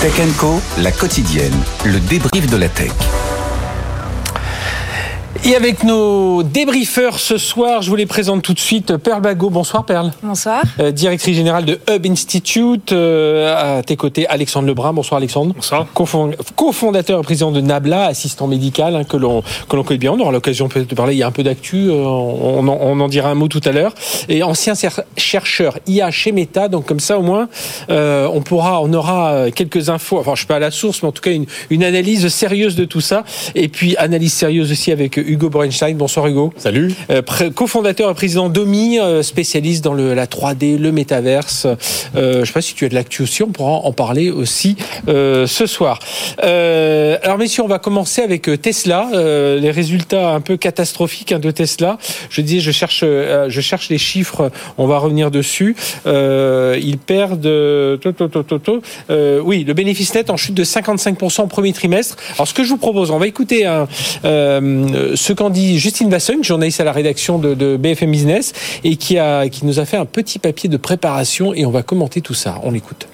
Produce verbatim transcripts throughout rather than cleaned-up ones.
Tech and Co, la quotidienne, le débrief de la tech. Et avec nos débriefeurs ce soir, je vous les présente tout de suite. Perle Bagot, bonsoir Perle. Bonsoir. Euh, directrice générale de Hub Institute. Euh, à tes côtés, Alexandre Lebrun. Bonsoir Alexandre. Bonsoir. Cofond- cofondateur et président de Nabla, assistant médical, hein, que l'on que l'on connaît bien. On aura l'occasion peut-être de parler. Il y a un peu d'actu. Euh, on, en, on en dira un mot tout à l'heure. Et ancien chercheur I A chez Meta. Donc comme ça, au moins, euh, on pourra, on aura quelques infos. Enfin, je suis pas à la source, mais en tout cas une, une analyse sérieuse de tout ça. Et puis analyse sérieuse aussi avec Hugo Borenstein. Bonsoir Hugo. Salut. Euh, pré- cofondateur et président d'Omi, euh, spécialiste dans le, la trois D, le métaverse. Euh, je ne sais pas si tu as de l'actu aussi, on pourra en parler aussi euh, ce soir. Euh, alors messieurs, on va commencer avec Tesla. Euh, les résultats un peu catastrophiques hein, de Tesla. Je disais, je cherche, euh, je cherche les chiffres. On va revenir dessus. Euh, ils perdent. Euh, to, to, to, to, to. Euh, oui, le bénéfice net en chute de cinquante-cinq pour cent au premier trimestre. Alors ce que je vous propose, on va écouter un, euh, ce qu'en dit Justine Vassung, journaliste à la rédaction de, de B F M Business, et qui, a, qui nous a fait un petit papier de préparation, et on va commenter tout ça. On l'écoute.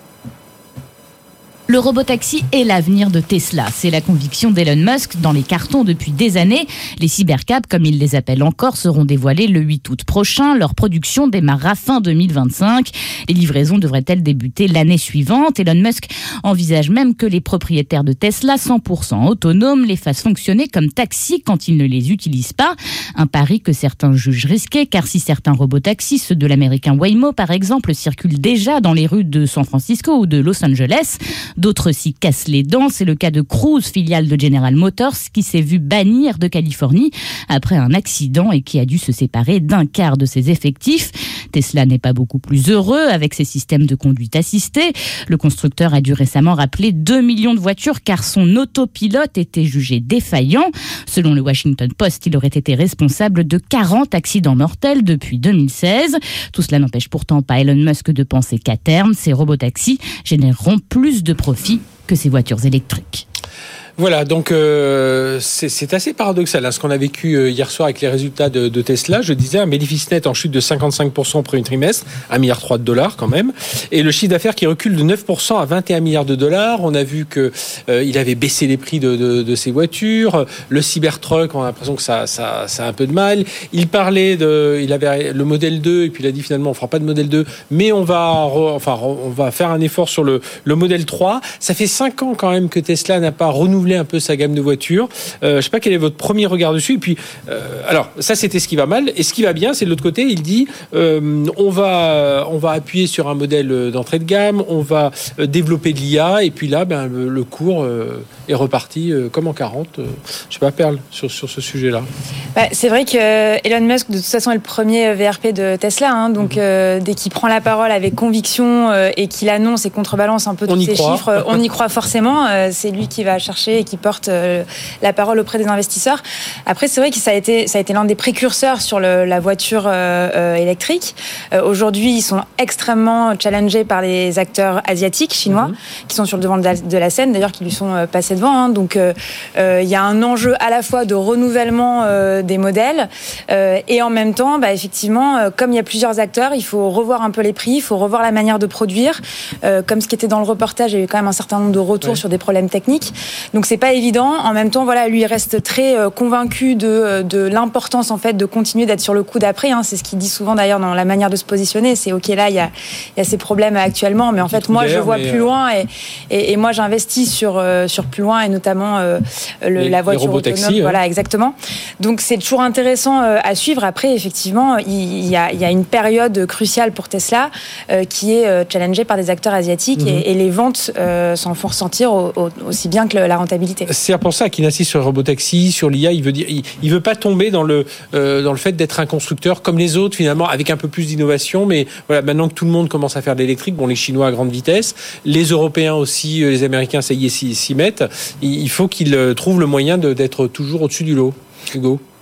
Le robotaxi est l'avenir de Tesla. C'est la conviction d'Elon Musk dans les cartons depuis des années. Les cybercabs, comme il les appelle encore, seront dévoilés le huit août prochain. Leur production démarrera fin deux mille vingt-cinq. Les livraisons devraient-elles débuter l'année suivante. Elon Musk envisage même que les propriétaires de Tesla cent pour cent autonomes les fassent fonctionner comme taxis quand ils ne les utilisent pas. Un pari que certains jugent risqué, car si certains robotaxis, ceux de l'américain Waymo par exemple, circulent déjà dans les rues de San Francisco ou de Los Angeles, d'autres s'y cassent les dents. C'est le cas de Cruise, filiale de General Motors, qui s'est vu bannir de Californie après un accident et qui a dû se séparer d'un quart de ses effectifs. Tesla n'est pas beaucoup plus heureux avec ses systèmes de conduite assistée. Le constructeur a dû récemment rappeler deux millions de voitures car son autopilote était jugé défaillant. Selon le Washington Post, il aurait été responsable de quarante accidents mortels depuis deux mille seize. Tout cela n'empêche pourtant pas Elon Musk de penser qu'à terme, ces robotaxis généreront plus de profit que ces voitures électriques. Voilà, donc euh, c'est, c'est assez paradoxal hein, ce qu'on a vécu euh, hier soir avec les résultats de, de Tesla. Je disais un bénéfice net en chute de cinquante-cinq pour cent au premier trimestre, un virgule trois milliard de dollars quand même, et le chiffre d'affaires qui recule de neuf pour cent à vingt et un milliards de dollars. On a vu que euh, il avait baissé les prix de, de, de ses voitures. Le Cybertruck, on a l'impression que ça, ça, ça a un peu de mal. Il parlait de, il avait le modèle deux et puis il a dit finalement on fera pas de modèle deux, mais on va, re, enfin on va faire un effort sur le, le modèle trois. Ça fait cinq ans quand même que Tesla n'a pas renouvelé un peu sa gamme de voitures. Euh, je ne sais pas quel est votre premier regard dessus. Et puis, euh, alors, ça, c'était ce qui va mal. Et ce qui va bien, c'est de l'autre côté, il dit euh, on va, on va appuyer sur un modèle d'entrée de gamme, on va développer de l'I A, et puis là, ben, le, le cours euh, est reparti euh, comme en quarante. Euh, je ne sais pas, Perle, sur, sur ce sujet-là. Bah, c'est vrai que Elon Musk, de toute façon, est le premier V R P de Tesla. Hein, donc, mmh. euh, dès qu'il prend la parole avec conviction euh, et qu'il annonce et contrebalance un peu tous ces croit. chiffres, on y croit forcément. Euh, c'est lui qui va chercher et qui porte euh, la parole auprès des investisseurs. Après, c'est vrai que ça a été, ça a été l'un des précurseurs sur le, la voiture euh, euh, électrique. Euh, aujourd'hui, ils sont extrêmement challengés par les acteurs asiatiques, chinois, mmh. qui sont sur le devant de la, de la scène, d'ailleurs, qui lui sont euh, passés devant. Hein. Donc, il euh, euh, y a un enjeu à la fois de renouvellement euh, des modèles euh, et en même temps, bah, effectivement, euh, comme il y a plusieurs acteurs, il faut revoir un peu les prix, il faut revoir la manière de produire. Euh, comme ce qui était dans le reportage, il y a eu quand même un certain nombre de retours ouais. sur des problèmes techniques. Donc, c'est pas évident. En même temps, voilà, lui, il reste très euh, convaincu de, de l'importance, en fait, de continuer d'être sur le coup d'après. Hein. C'est ce qu'il dit souvent, d'ailleurs, dans la manière de se positionner. C'est OK, là, il y a, il y a ces problèmes actuellement, mais en fait, moi, je vois plus euh... loin et, et, et moi, j'investis sur, euh, sur plus loin et notamment euh, le, les, la voiture autonome. Ouais. Voilà, exactement. Donc, c'est toujours intéressant euh, à suivre. Après, effectivement, il, il, y a, il y a une période cruciale pour Tesla euh, qui est euh, challengée par des acteurs asiatiques mm-hmm. et, et les ventes euh, s'en font ressentir au, au, aussi bien que la rentabilité. C'est pour ça qu'il insiste sur le robotaxi, sur l'I A. Il veut dire, il, il veut pas tomber dans le euh, dans le fait d'être un constructeur comme les autres finalement, avec un peu plus d'innovation. Mais voilà, maintenant que tout le monde commence à faire de l'électrique, bon, les Chinois à grande vitesse, les Européens aussi, les Américains, ça y est, s'y, s'y mettent. Il faut qu'ils trouvent le moyen de, d'être toujours au-dessus du lot. Hugo.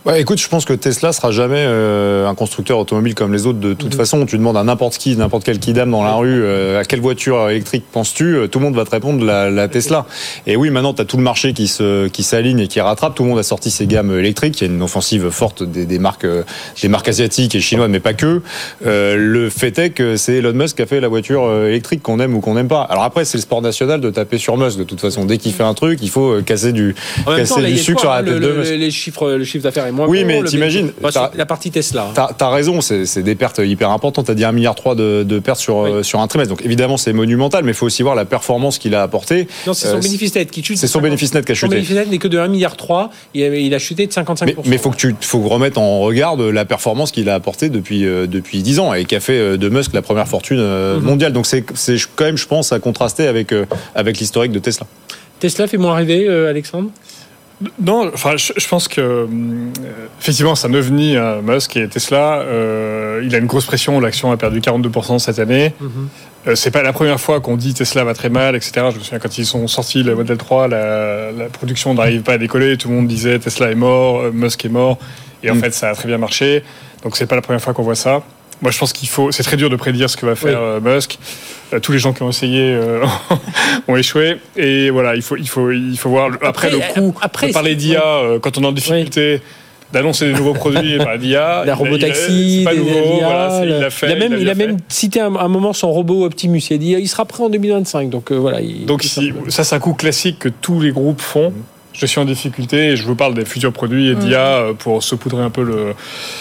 Ouais, écoute, je pense que Tesla sera jamais euh, un constructeur automobile comme les autres de toute mmh. façon. Tu demandes à n'importe qui, n'importe quel kidam dans la rue, euh, à quelle voiture électrique penses-tu, tout le monde va te répondre la, la Tesla. Et oui, maintenant tu as tout le marché qui se qui s'aligne et qui rattrape. Tout le monde a sorti ses gammes électriques. Il y a une offensive forte des, des marques des marques asiatiques et chinoises, mais pas que. Euh, le fait est que c'est Elon Musk qui a fait la voiture électrique, qu'on aime ou qu'on n'aime pas. Alors après, c'est le sport national de taper sur Musk. De toute façon, dès qu'il fait un truc, il faut casser du casser temps, du sucre sur la tête le, de le, Musk. Les chiffres, le chiffre d'affaires est moins oui, bon, mais t'imagines, enfin, la partie Tesla. T'as, t'as raison, c'est, c'est des pertes hyper importantes. T'as dit un virgule trois milliard de, de pertes sur, oui. euh, sur un trimestre. Donc évidemment, c'est monumental, mais il faut aussi voir la performance qu'il a apportée. Non, c'est son euh, bénéfice net qui chute. C'est son bénéfice net qui a chuté. Son bénéfice net n'est que de un virgule trois milliard. Il a chuté de cinquante-cinq pour cent. Mais il faut que tu faut remettre en regard la performance qu'il a apportée depuis, euh, depuis dix ans et qui a fait de Musk la première fortune euh, mm-hmm. mondiale. Donc c'est, c'est quand même, je pense, à contraster avec, euh, avec l'historique de Tesla. Tesla fait moins rêver, euh, Alexandre ? Non, enfin, je, je pense que euh, effectivement, c'est un ovni, hein, Musk et Tesla. Euh, il a une grosse pression. L'action a perdu quarante-deux pour cent cette année. Mm-hmm. Euh, c'est pas la première fois qu'on dit Tesla va très mal, et cetera. Je me souviens quand ils sont sortis le Model trois, la, la production n'arrive pas à décoller. Tout le monde disait Tesla est mort, euh, Musk est mort, et en mm. fait, ça a très bien marché. Donc, c'est pas la première fois qu'on voit ça. Moi, je pense qu'il faut. C'est très dur de prédire ce que va faire oui. euh, Musk. Euh, tous les gens qui ont essayé euh, ont échoué. Et voilà, il faut, il faut, il faut voir. Après, après le coup, après, de parler d'I A, euh, quand on est en difficulté. Oui. D'annoncer des nouveaux produits par l'I A, la robotaxi, c'est pas nouveau, l'I A, voilà, il l'a fait. Il a même, il a, il a fait. même cité un, un moment son robot Optimus. Il a dit il sera prêt en deux mille vingt-cinq. Donc euh, voilà. Il, donc si, ça, c'est un coup classique que tous les groupes font. Je suis en difficulté et je vous parle des futurs produits et d'I A mmh. pour saupoudrer un peu le,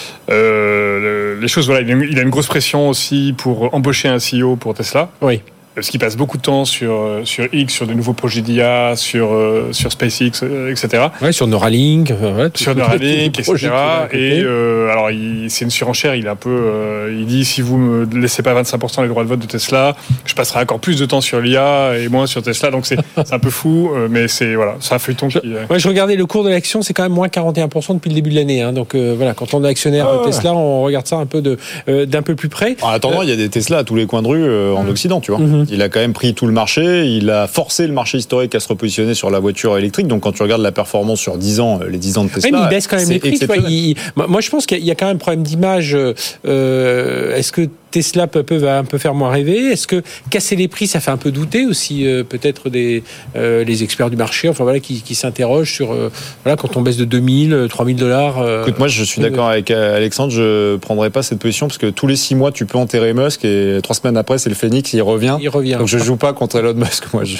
euh, le, les choses. Voilà, il a, une, il a une grosse pression aussi pour embaucher un C E O pour Tesla. Oui. Parce qu'il passe beaucoup de temps sur, sur X, sur de nouveaux projets d'I A, sur, sur SpaceX, et cetera. Ouais, sur Neuralink. Ouais, sur Neuralink, et cetera. Et euh, alors, il, c'est une surenchère. Il est un peu, euh, il dit si vous me laissez pas vingt-cinq pour cent des droits de vote de Tesla, je passerai encore plus de temps sur l'I A et moins sur Tesla. Donc c'est, c'est un peu fou, mais c'est voilà, c'est un feuilleton qui. Je, ouais, je regardais le cours de l'action, c'est quand même moins quarante et un pour cent depuis le début de l'année. Hein. Donc euh, voilà, quand on est actionnaire ah, Tesla, on regarde ça un peu de, euh, d'un peu plus près. En attendant, euh, il y a des Tesla à tous les coins de rue euh, en mmh. Occident, tu vois. Mmh. Il a quand même pris tout le marché, il a forcé le marché historique à se repositionner sur la voiture électrique. Donc quand tu regardes la performance sur dix ans, les dix ans de Tesla, oui, mais il baisse quand même les prix. Tu vois, il, moi, je pense qu'il y a quand même un problème d'image. Euh, est-ce que Tesla peut, peut un peu faire moins rêver? Est-ce que casser les prix, ça fait un peu douter aussi euh, peut-être des euh, les experts du marché, enfin voilà, qui, qui s'interrogent sur euh, voilà, quand on baisse de deux mille, trois mille dollars. Euh, Écoute, moi je suis d'accord avec Alexandre, je prendrais pas cette position parce que tous les six mois tu peux enterrer Musk et trois semaines après c'est le Phénix, il revient. Il revient. Donc je joue pas contre Elon Musk, moi. Je...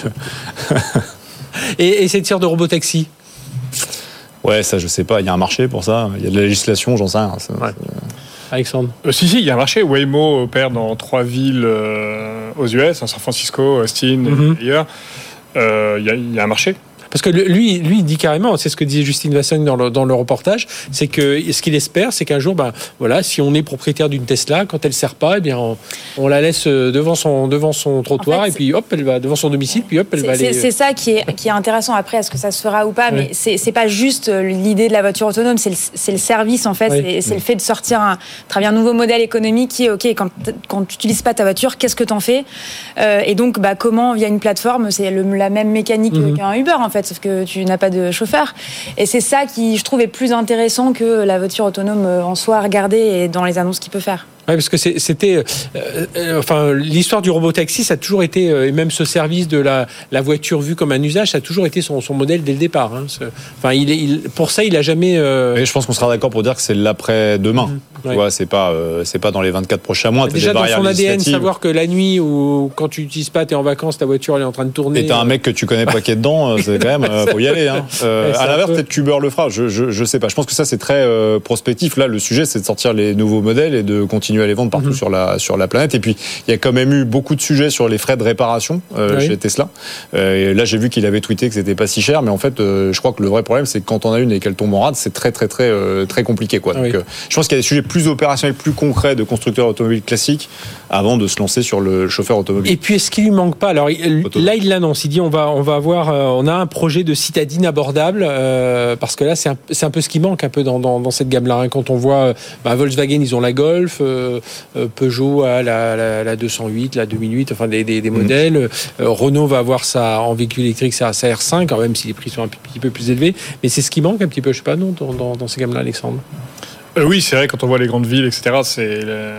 et, et ces tirs de robotaxi. Ouais, ça je sais pas, il y a un marché pour ça, il y a de la législation, j'en sais rien. Ça, ouais. Alexandre. Euh, si, si, il y a un marché. Waymo opère dans trois villes euh, aux U S, hein, San Francisco, Austin mm-hmm. et ailleurs. Euh, il y, y a un marché. Parce que lui, lui, il dit carrément, c'est ce que disait Justine Vassogne dans le, dans le reportage, c'est que ce qu'il espère, c'est qu'un jour, ben, voilà, si on est propriétaire d'une Tesla, quand elle ne sert pas, eh bien, on, on la laisse devant son, devant son trottoir, en fait, et puis hop, elle va devant son domicile, puis hop, elle c'est, va aller. C'est, c'est ça qui est, qui est intéressant. Après, est-ce que ça se fera ou pas? Oui. Mais c'est, c'est pas juste l'idée de la voiture autonome, c'est le, c'est le service, en fait. Oui. C'est, c'est oui. le fait de sortir un, travers un nouveau modèle économique qui est, OK, quand, quand tu n'utilises pas ta voiture, qu'est-ce que tu en fais? euh, Et donc, bah, comment, via une plateforme, c'est le, la même mécanique mm-hmm. qu'un Uber, en fait, sauf que tu n'as pas de chauffeur. Et c'est ça qui, je trouve, est plus intéressant que la voiture autonome en soi à regarder et dans les annonces qu'il peut faire. Oui, parce que c'est, c'était, euh, euh, enfin, l'histoire du robotaxi, ça a toujours été, euh, et même ce service de la, la voiture vue comme un usage, ça a toujours été son, son modèle dès le départ. Hein. Enfin, il, il, pour ça, il a jamais. Euh... Et je pense qu'on sera d'accord pour dire que c'est l'après-demain. Mmh, tu ouais. vois, c'est pas, euh, c'est pas dans les vingt-quatre prochains mois. Déjà dans son A D N, savoir que la nuit ou quand tu n'utilises pas, t'es en vacances, ta voiture elle est en train de tourner. Et t'as un mec que tu connais pas qui est dedans, c'est quand même, euh, faut y aller. Hein. Euh, ouais, à l'inverse, peu... peut-être qu'Uber le fera. Je, je, je sais pas. Je pense que ça c'est très euh, prospectif. Là, le sujet, c'est de sortir les nouveaux modèles et de continuer à les vendre partout mmh. sur la sur la planète. Et puis il y a quand même eu beaucoup de sujets sur les frais de réparation euh, oui. chez Tesla. Euh, et là j'ai vu qu'il avait tweeté que c'était pas si cher, mais en fait euh, je crois que le vrai problème c'est que quand on a une et qu'elle tombe en rade, c'est très très très euh, très compliqué quoi. Donc oui. euh, je pense qu'il y a des sujets plus opérationnels, plus concrets de constructeurs automobiles classiques avant de se lancer sur le chauffeur automobile. Et puis est-ce qu'il lui manque pas? Alors là il l'annonce, il dit on va on va avoir euh, on a un projet de citadine abordable euh, parce que là c'est un, c'est un peu ce qui manque un peu dans dans, dans cette gamme là. Hein. Quand on voit bah, Volkswagen, ils ont la Golf. Euh, Euh, Peugeot a la, la, la deux cent huit, la deux mille huit, enfin des, des, des modèles. Mmh. Euh, Renault va avoir ça en véhicule électrique, sa, sa R cinq, quand même si les prix sont un petit peu plus élevés. Mais c'est ce qui manque un petit peu, je sais pas, non, dans, dans, dans ces gammes-là, Alexandre. Euh, oui, c'est vrai, quand on voit les grandes villes, et cetera, c'est, le...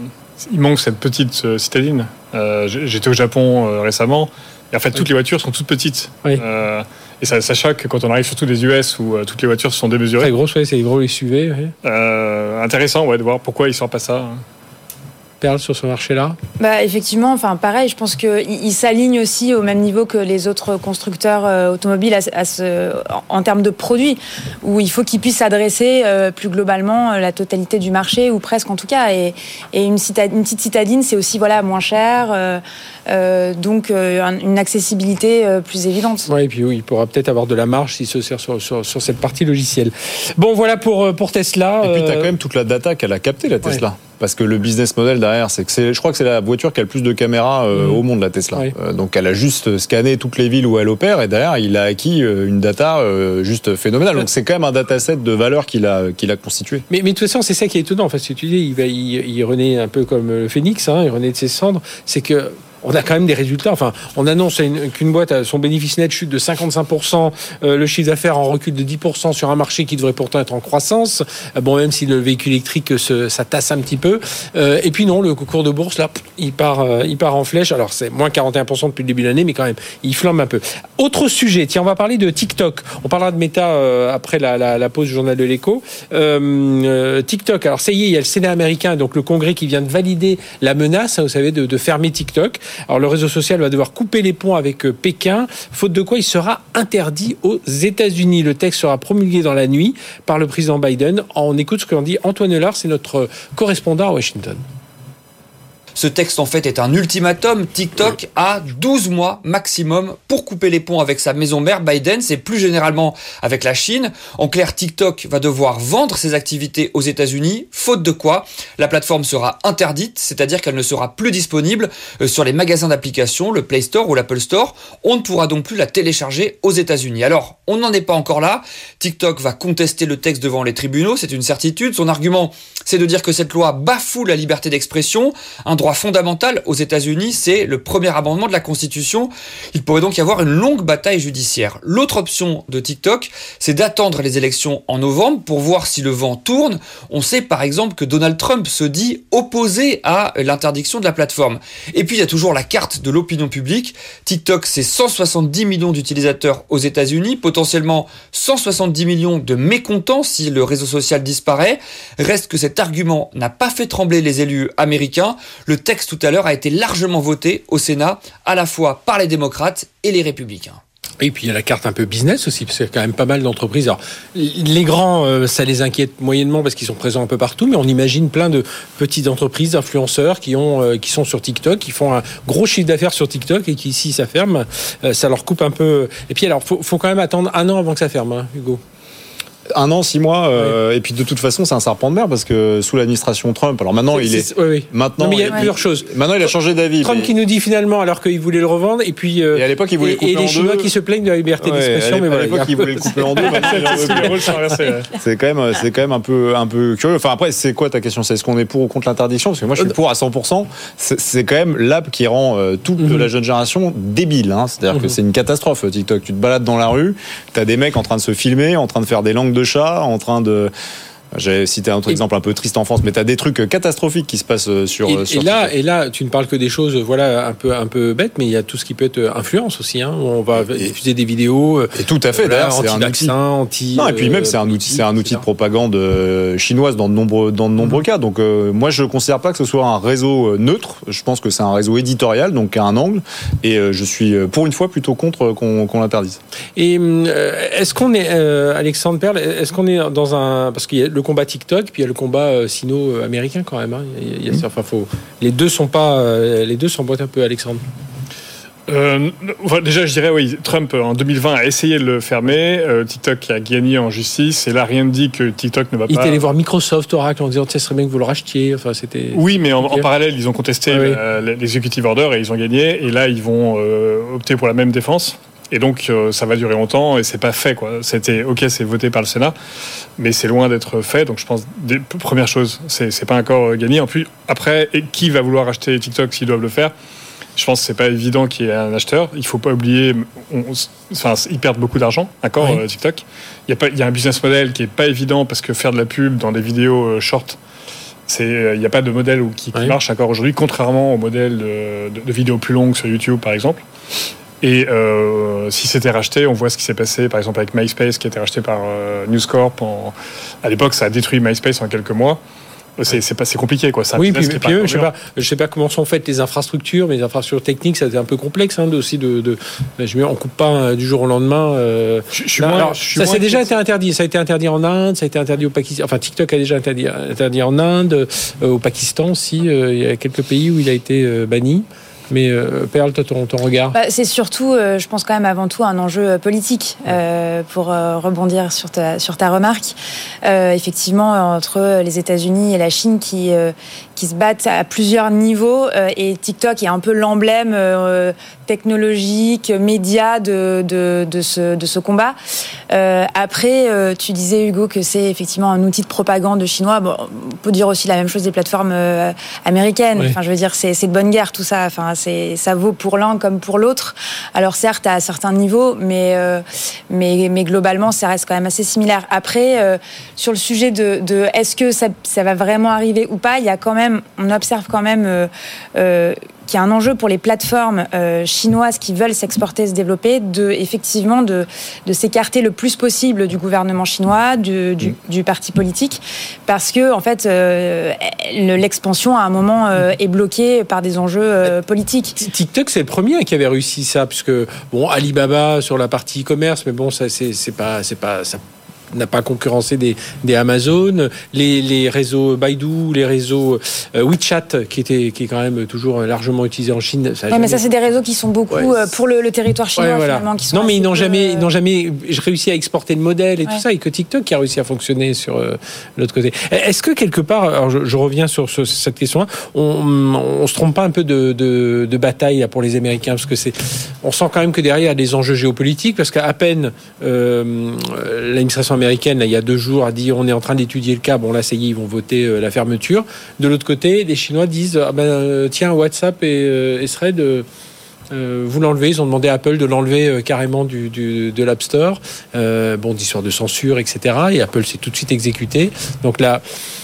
il manque cette petite euh, citadine. Euh, j'étais au Japon euh, récemment, et en fait, toutes oui. les voitures sont toutes petites. Oui. Euh, et ça, ça choque quand on arrive surtout des U S où euh, toutes les voitures sont démesurées. Très grosses, ouais, c'est les gros S U V. Ouais. Euh, intéressant, ouais, de voir pourquoi ils sortent pas ça. Perle sur ce marché-là ? Bah effectivement, enfin pareil, je pense qu'il il s'aligne aussi au même niveau que les autres constructeurs euh, automobiles à, à ce, en, en termes de produits, où il faut qu'ils puissent adresser euh, plus globalement euh, la totalité du marché, ou presque en tout cas. Et, et une, citad- une petite citadine, c'est aussi voilà moins cher, euh, euh, donc euh, une accessibilité euh, plus évidente. Oui, et puis oui, il pourra peut-être avoir de la marge s'il se sert sur, sur, sur cette partie logicielle. Bon, voilà pour, pour Tesla. Et puis tu as euh... quand même toute la data qu'elle a captée, la Tesla. Ouais. Parce que le business model derrière, c'est que c'est, je crois que c'est la voiture qui a le plus de caméras euh, mmh. au monde, la Tesla. Oui. Euh, donc elle a juste scanné toutes les villes où elle opère et derrière il a acquis une data euh, juste phénoménale. Donc c'est quand même un dataset de valeur qu'il a qu'il a constitué. Mais, mais de toute façon c'est ça qui est étonnant. Enfin, si tu dis, il, va, il, il renaît un peu comme le phénix, hein, il renaît de ses cendres. C'est que on a quand même des résultats. Enfin, on annonce une, qu'une boîte, son bénéfice net chute de cinquante-cinq pour cent, euh, le chiffre d'affaires en recul de dix pour cent sur un marché qui devrait pourtant être en croissance. Euh, bon, même si le véhicule électrique, se, ça tasse un petit peu. Euh, et puis non, le cours de bourse, là, il part, euh, il part en flèche. Alors, c'est moins quarante et un pour cent depuis le début de l'année, mais quand même, il flambe un peu. Autre sujet, tiens, on va parler de TikTok. On parlera de Meta euh, après la, la, la pause du journal de l'Écho. Euh, euh, TikTok, alors ça y est, il y a le Sénat américain, donc le Congrès qui vient de valider la menace, hein, vous savez, de, de fermer TikTok. Alors le réseau social va devoir couper les ponts avec Pékin, faute de quoi il sera interdit aux États-Unis. Le texte sera promulgué dans la nuit par le président Biden. On écoute ce qu'en dit Antoine Lard, c'est notre correspondant à Washington. Ce texte, en fait, est un ultimatum. TikTok a douze mois maximum pour couper les ponts avec sa maison mère, Biden. C'est plus généralement avec la Chine. En clair, TikTok va devoir vendre ses activités aux États-Unis, faute de quoi la plateforme sera interdite, c'est-à-dire qu'elle ne sera plus disponible sur les magasins d'applications, le Play Store ou l'Apple Store. On ne pourra donc plus la télécharger aux États-Unis. Alors, on n'en est pas encore là. TikTok va contester le texte devant les tribunaux, c'est une certitude. Son argument, c'est de dire que cette loi bafoue la liberté d'expression, un droit fondamental aux États-Unis, c'est le premier amendement de la Constitution. Il pourrait donc y avoir une longue bataille judiciaire. L'autre option de TikTok, c'est d'attendre les élections en novembre pour voir si le vent tourne. On sait par exemple que Donald Trump se dit opposé à l'interdiction de la plateforme. Et puis il y a toujours la carte de l'opinion publique. TikTok, c'est cent soixante-dix millions d'utilisateurs aux États-Unis, potentiellement cent soixante-dix millions de mécontents si le réseau social disparaît. Reste que cet argument n'a pas fait trembler les élus américains. Le texte tout à l'heure a été largement voté au Sénat, à la fois par les démocrates et les républicains. Et puis il y a la carte un peu business aussi, parce qu'il y a quand même pas mal d'entreprises. Alors, les grands, euh, ça les inquiète moyennement parce qu'ils sont présents un peu partout, mais on imagine plein de petites entreprises, d'influenceurs qui ont, euh, qui sont sur TikTok, qui font un gros chiffre d'affaires sur TikTok et qui, si ça ferme, euh, ça leur coupe un peu. Et puis alors, faut, faut quand même attendre un an avant que ça ferme, hein, Hugo. Un an, six mois, euh, ouais. Et puis de toute façon, c'est un serpent de mer parce que sous l'administration Trump, alors maintenant c'est, il est, c'est, oui, oui. maintenant, non, mais il y a il, plusieurs choses. Maintenant, il a changé d'avis. Trump mais... qui nous dit finalement alors qu'il voulait le revendre, et puis euh, et à l'époque il voulait et, le couper et en les Chinois deux. qui se plaignent de la liberté ouais, d'expression, à mais voilà. À l'époque, il voulait le couper en deux. C'est quand même, c'est quand même un peu, un peu curieux. Enfin après, c'est quoi ta question ? C'est est-ce qu'on est pour ou contre l'interdiction ? Parce que moi, je suis pour à cent pour cent. C'est, c'est quand même l'app qui rend euh, toute mm-hmm. la jeune génération débile. Hein. C'est-à-dire mm-hmm. que c'est une catastrophe. TikTok, tu te balades dans la rue, t'as des mecs en train de se filmer, en train de faire des langues de chat, en train de J'ai cité un autre exemple un peu triste en France, mais tu as des trucs catastrophiques qui se passent sur. Et, sur et là, et là, tu ne parles que des choses, voilà, un peu, un peu bêtes, mais il y a tout ce qui peut être influence aussi. Hein. On va et, diffuser des vidéos. Et tout à fait. Voilà, d'ailleurs, c'est un outil. Anti. Non, et puis même c'est un outil, c'est un outil de propagande chinoise dans de nombreux, dans de nombreux mmh. cas. Donc euh, moi, je considère pas que ce soit un réseau neutre. Je pense que c'est un réseau éditorial, donc à un angle. Et euh, je suis pour une fois plutôt contre qu'on, qu'on l'interdise. Et euh, est-ce qu'on est, euh, Alexandre Perle, est-ce qu'on est dans un, parce qu'il y a le combat TikTok, puis il y a le combat euh, sino-américain quand même. Hein. Il y a, mmh. enfin, faut, les deux sont pas, euh, les deux s'emboîtent un peu, Alexandre. Euh, déjà, je dirais, oui, Trump, en deux mille vingt, a essayé de le fermer. Euh, TikTok a gagné en justice. Et là, rien ne dit que TikTok ne va il pas... Il est allé voir Microsoft, Oracle, en disant, ça serait bien que vous le rachetiez. Enfin, c'était... Oui, mais en, en parallèle, ils ont contesté ah, oui. l'executive order et ils ont gagné. Et là, ils vont euh, opter pour la même défense. Et donc, euh, ça va durer longtemps et c'est pas fait, quoi. C'était, ok, c'est voté par le Sénat, mais c'est loin d'être fait. Donc, je pense, des, première chose, c'est, c'est pas encore gagné. En plus, après, et qui va vouloir acheter TikTok s'ils doivent le faire? Je pense que c'est pas évident qu'il y ait un acheteur. Il faut pas oublier, on, enfin, ils perdent beaucoup d'argent, d'accord, oui. euh, TikTok. Il y a pas, il y a un business model qui est pas évident parce que faire de la pub dans des vidéos euh, short, c'est, il n'y a pas de modèle qui, qui oui. marche encore aujourd'hui, contrairement au modèle de, de, de vidéos plus longues sur YouTube, par exemple. Et euh, si c'était racheté, on voit ce qui s'est passé, par exemple, avec MySpace, qui a été racheté par euh, News Corp. En, à l'époque, ça a détruit MySpace en quelques mois. C'est, c'est pas c'est compliqué, quoi. Ça, oui, puis, puis eux, je sais pas, je sais pas comment sont faites les infrastructures, mais les infrastructures techniques, ça a été un peu complexe, hein, aussi de, de, je on coupe pas du jour au lendemain. Euh, je, je suis là, moins, alors, je suis ça s'est déjà été interdit. Ça a été interdit en Inde, ça a été interdit au Pakistan. Enfin, TikTok a déjà interdit, interdit en Inde, euh, au Pakistan aussi. Euh, il y a quelques pays où il a été euh, banni. Mais euh, Perle, toi, ton, ton regard bah, c'est surtout, euh, je pense quand même avant tout, un enjeu politique, euh, pour euh, rebondir sur ta, sur ta remarque. Euh, effectivement, entre les États-Unis et la Chine qui, euh, qui se battent à plusieurs niveaux, euh, et TikTok est un peu l'emblème euh, technologique, média de, de, de, ce, de ce combat. Euh, après, euh, tu disais, Hugo, que c'est effectivement un outil de propagande chinois. Bon, on peut dire aussi la même chose des plateformes euh, américaines. Oui. Enfin, je veux dire, c'est, c'est de bonne guerre, tout ça. Enfin, c'est, ça vaut pour l'un comme pour l'autre. Alors certes, à certains niveaux, mais, euh, mais, mais globalement, ça reste quand même assez similaire. Après, euh, sur le sujet de, de est-ce que ça, ça va vraiment arriver ou pas, il y a quand même, on observe quand même euh, euh, qu'il y a un enjeu pour les plateformes euh, chinoises qui veulent s'exporter, se développer, de, effectivement de, de s'écarter le plus possible du gouvernement chinois, du, du, du parti politique, parce que en fait, euh, l'expansion à un moment euh, est bloquée par des enjeux euh, politiques. TikTok, c'est le premier qui avait réussi ça, puisque bon, Alibaba sur la partie e-commerce, mais bon, ça c'est, c'est pas, c'est pas, ça n'a pas concurrencé des, des Amazon, les, les réseaux Baidu, les réseaux euh, WeChat, qui était qui est quand même toujours largement utilisé en Chine. Ça ouais, jamais... mais ça c'est des réseaux qui sont beaucoup ouais. pour le, le territoire chinois, ouais, voilà. Finalement, qui sont non, mais ils n'ont peu... jamais, ils n'ont jamais réussi à exporter le modèle et ouais. tout ça, et que TikTok qui a réussi à fonctionner sur euh, l'autre côté. Est-ce que quelque part, alors je, je reviens sur ce, cette question-là, on, on se trompe pas un peu de, de, de bataille là, pour les Américains, parce que c'est, on sent quand même que derrière il y a des enjeux géopolitiques, parce qu'à peine euh, l'administration américaine, là, il y a deux jours, a dit on est en train d'étudier le cas. Bon, là, ça y est, ils vont voter euh, la fermeture. De l'autre côté, les Chinois disent ah ben, euh, tiens, WhatsApp et, euh, et Thread, euh, euh, vous l'enlevez. Ils ont demandé à Apple de l'enlever euh, carrément du, du, de l'App Store. Euh, bon, d'histoire de censure, et cetera. Et Apple s'est tout de suite exécuté. Donc là,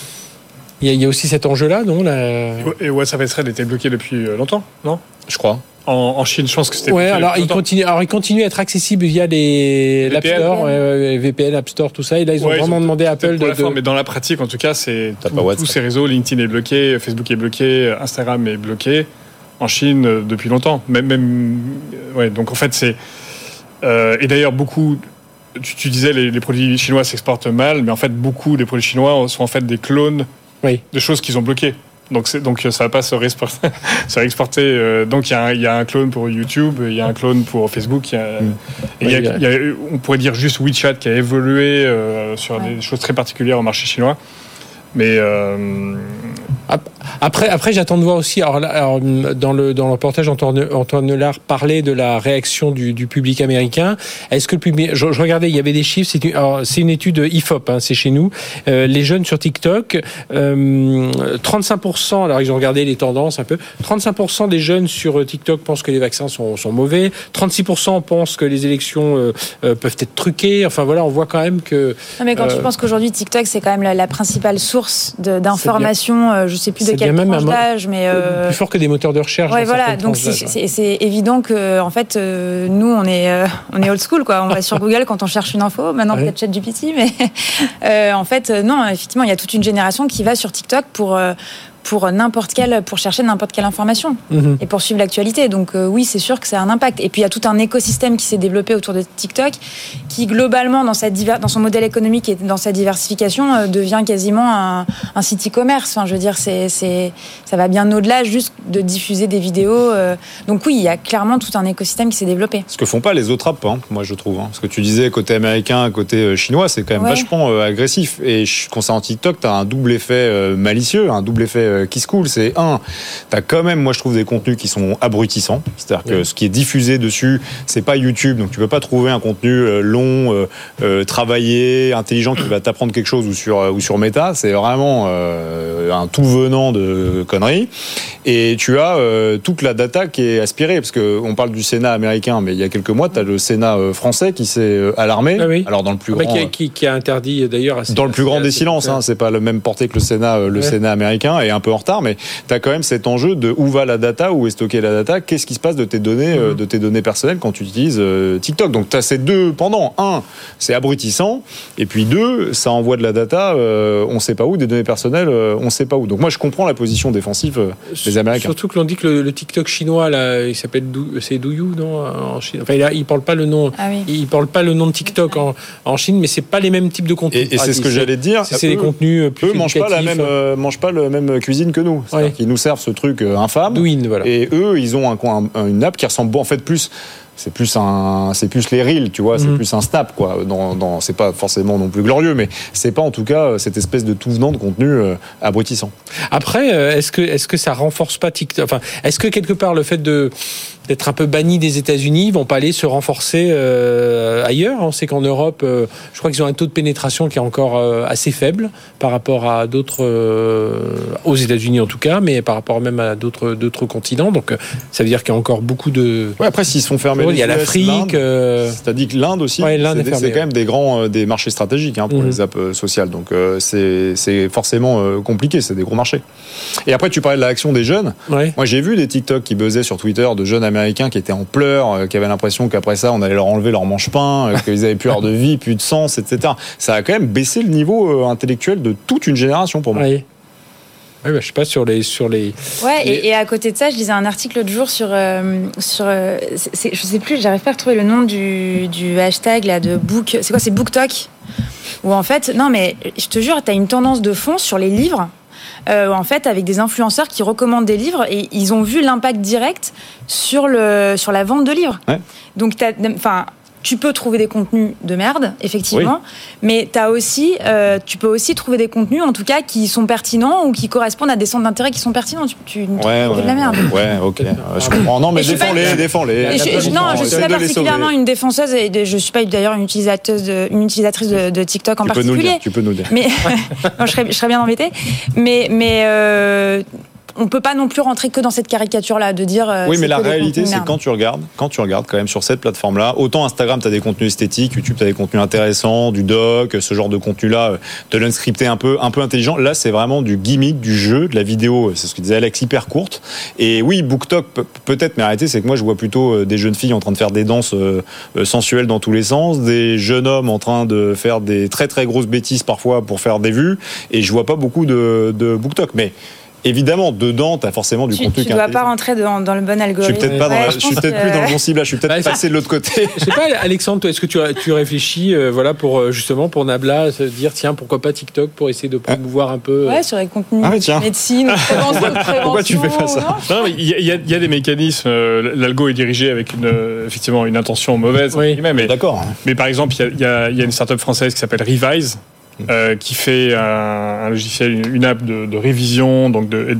il y, y a aussi cet enjeu-là, non là... Et WhatsApp et Thread étaient bloqués depuis longtemps, non ? Je crois. En, en Chine, je pense que c'était. Ouais, alors il continue, alors il continue à être accessible via les l'App Store, euh, V P N, App Store, tout ça. Et là, ils ont ouais, vraiment ils ont demandé à Apple de, la fin, de. Mais dans la pratique, en tout cas, c'est tout, tous ces réseaux. LinkedIn est bloqué, Facebook est bloqué, Instagram est bloqué en Chine euh, depuis longtemps. Même, même, ouais. Donc en fait, c'est. Euh, et d'ailleurs, beaucoup. Tu, tu disais les, les produits chinois s'exportent mal, mais en fait, beaucoup des produits chinois sont en fait des clones oui. de choses qu'ils ont bloquées. Donc, c'est, donc ça ne va pas se réexporter. se réexporter euh, donc il y, y a un clone pour YouTube, il y a un clone pour Facebook. Y a, mmh. et y a, y a, on pourrait dire juste WeChat qui a évolué euh, sur ouais. des choses très particulières au marché chinois. Mais euh... après, après, j'attends de voir aussi. Alors, là, alors dans le dans le reportage, Antoine, Antoine Lard parlait de la réaction du, du public américain. Est-ce que le public, je, je regardais, il y avait des chiffres. C'est une, alors, c'est une étude I F O P, hein, c'est chez nous. Euh, les jeunes sur TikTok, euh, trente-cinq pour cent. Alors, ils ont regardé les tendances un peu. trente-cinq pour cent des jeunes sur TikTok pensent que les vaccins sont, sont mauvais. trente-six pour cent pensent que les élections euh, euh, peuvent être truquées. Enfin voilà, on voit quand même que. Non, mais quand euh, tu penses qu'aujourd'hui TikTok, c'est quand même la, la principale source De, d'informations, euh, je sais plus de quel tranche d'âge, mais euh... plus fort que des moteurs de recherche. Ouais, voilà. Donc c'est, c'est, c'est évident que en fait, euh, nous on est euh, on est old school quoi. On va sur Google quand on cherche une info. Maintenant ouais. peut-être ChatGPT, mais euh, en fait euh, non, effectivement, il y a toute une génération qui va sur TikTok pour euh, pour n'importe quelle, pour chercher n'importe quelle information mmh. et pour suivre l'actualité. Donc euh, oui, c'est sûr que ça a un impact. Et puis il y a tout un écosystème qui s'est développé autour de TikTok, qui globalement dans sa diver- dans son modèle économique et dans sa diversification euh, devient quasiment un, un site e-commerce. Enfin, je veux dire, c'est, c'est, ça va bien au-delà juste de diffuser des vidéos. Euh. Donc oui, il y a clairement tout un écosystème qui s'est développé. Ce que font pas les autres apps, hein, moi je trouve. Hein. Ce que tu disais côté américain, côté chinois, c'est quand même ouais. vachement euh, agressif. Et concernant TikTok, tu as un double effet euh, malicieux, un double effet euh, qui se coule. C'est un, t'as quand même, moi je trouve, des contenus qui sont abrutissants. C'est-à-dire que oui. ce qui est diffusé dessus, c'est pas YouTube, donc tu peux pas trouver un contenu euh, long, euh, euh, travaillé, intelligent, qui va t'apprendre quelque chose ou sur, euh, ou sur Meta. C'est vraiment euh, un tout venant de conneries. Et tu as euh, toute la data qui est aspirée, parce qu'on parle du Sénat américain, mais il y a quelques mois, tu as le Sénat euh, français qui s'est euh, alarmé. Ah oui. Alors dans le plus ah grand, qui, qui, qui a interdit d'ailleurs. Assez, dans le plus assez, grand des assez, silences, hein, c'est pas la même portée que le Sénat, euh, le ouais. Sénat américain, et un peu en retard, mais tu as quand même cet enjeu de où va la data, où est stockée la data, qu'est-ce qui se passe de tes données, mm-hmm. euh, de tes données personnelles quand tu utilises euh, TikTok. Donc tu as ces deux pendant. Un, c'est abrutissant, et puis deux, ça envoie de la data, euh, on sait pas où, des données personnelles, euh, on sait pas où. Donc moi je comprends la position défensive euh, des Américains. Surtout que l'on dit que le, le TikTok chinois là, il s'appelle Dou, c'est Douyu, non, en Chine. Enfin, il, a, il parle pas le nom, ah oui. il parle pas le nom de TikTok en, en Chine, mais c'est pas les mêmes types de contenus. Et, et c'est ce que j'allais te dire. C'est, c'est des contenus plus eux mangent pas la même, euh, mangent pas la même cuisine que nous. C'est-à-dire ouais. qu'ils nous servent ce truc euh, infâme. Douyin, voilà. Et eux, ils ont un, un, une app qui ressemble en fait plus. C'est plus un, c'est plus les reels, tu vois, c'est mmh. plus un snap, quoi. Dans, dans, c'est pas forcément non plus glorieux, mais c'est pas en tout cas cette espèce de tout venant de contenu euh, abrutissant. Après, euh, est-ce que, est-ce que ça renforce pas TikTok ? Enfin, est-ce que quelque part le fait de d'être un peu banni des États-Unis, ils vont pas aller se renforcer euh, ailleurs ? On sait qu'en Europe, euh, je crois qu'ils ont un taux de pénétration qui est encore euh, assez faible par rapport à d'autres, euh, aux États-Unis en tout cas, mais par rapport même à d'autres d'autres continents. Donc, ça veut dire qu'il y a encore beaucoup de. Ouais, après, s'ils se font fermer. Il y a l'Afrique. Euh... C'est-à-dire que l'Inde aussi, ouais, l'Inde c'est, est fermée, c'est quand même des grands euh, des marchés stratégiques hein, pour mmh. les apps euh, sociales. Donc euh, c'est, c'est forcément euh, compliqué, c'est des gros marchés. Et après, tu parlais de l'action des jeunes. Ouais. Moi, j'ai vu des TikTok qui buzzaient sur Twitter de jeunes Américains qui étaient en pleurs, euh, qui avaient l'impression qu'après ça, on allait leur enlever leur manche-pain, euh, qu'ils avaient plus heure de vie, plus de sens, et cetera. Ça a quand même baissé le niveau euh, intellectuel de toute une génération pour moi. Ouais. Oui, bah, je sais pas, sur les... Sur les ouais, les... Et, et à côté de ça, je lisais un article l'autre jour sur... Euh, sur euh, c'est, je sais plus, j'arrive pas à retrouver le nom du, du hashtag là, de Book... C'est quoi, c'est BookTok ? Où en fait, non mais je te jure, t'as une tendance de fond sur les livres, euh, en fait, avec des influenceurs qui recommandent des livres et ils ont vu l'impact direct sur, le, sur la vente de livres. Ouais. Donc, t'as... Enfin... Tu peux trouver des contenus de merde, effectivement, oui. mais t'as aussi, euh, tu peux aussi trouver des contenus, en tout cas, qui sont pertinents ou qui correspondent à des centres d'intérêt qui sont pertinents. Tu, tu ouais, trouves ouais, de la merde. Ouais, ok. Euh, je comprends. Non, mais défends-les, défends-les. Je, je, non, je suis pas particulièrement une défenseuse et de, je suis pas d'ailleurs une utilisatrice de, une utilisatrice de, de TikTok en tu particulier. Peux nous dire, tu peux nous dire. Mais non, je serais, je serais bien embêtée. Mais, mais. Euh, on peut pas non plus rentrer que dans cette caricature-là, de dire. Euh, oui, mais la réalité, c'est quand tu regardes, quand tu regardes quand même sur cette plateforme-là, autant Instagram, tu as des contenus esthétiques, YouTube, tu as des contenus intéressants, du doc, ce genre de contenu-là, de l'unscripté un peu, un peu intelligent. Là, c'est vraiment du gimmick, du jeu, de la vidéo. C'est ce que disait Alex, hyper courte. Et oui, BookTok peut-être, mais la réalité, c'est que moi, je vois plutôt des jeunes filles en train de faire des danses sensuelles dans tous les sens, des jeunes hommes en train de faire des très très grosses bêtises parfois pour faire des vues. Et je vois pas beaucoup de, de BookTok, mais. Évidemment, dedans, tu as forcément du tu, contenu. Tu ne dois pas rentrer dans, dans le bon algorithme. Je suis peut-être pas dans ouais, la, je suis peut-être que... plus dans le bon ciblage. Je suis peut-être bah, passé de l'autre côté. Je sais pas, Alexandre, toi, est-ce que tu, tu réfléchis, euh, voilà, pour justement pour Nabla, se dire tiens, pourquoi pas TikTok pour essayer de promouvoir un peu. Ouais, sur les contenus ah, ouais, médecine, prévention, prévention. Pourquoi tu fais pas ça? Non, il y, y, y a des mécanismes. Euh, l'algo est dirigé avec une, euh, effectivement une intention mauvaise. Oui. Mais, d'accord. Mais par exemple, il y, y, y a une startup française qui s'appelle Revise. Euh, qui fait un, un logiciel, une, une app de, de révision, donc de,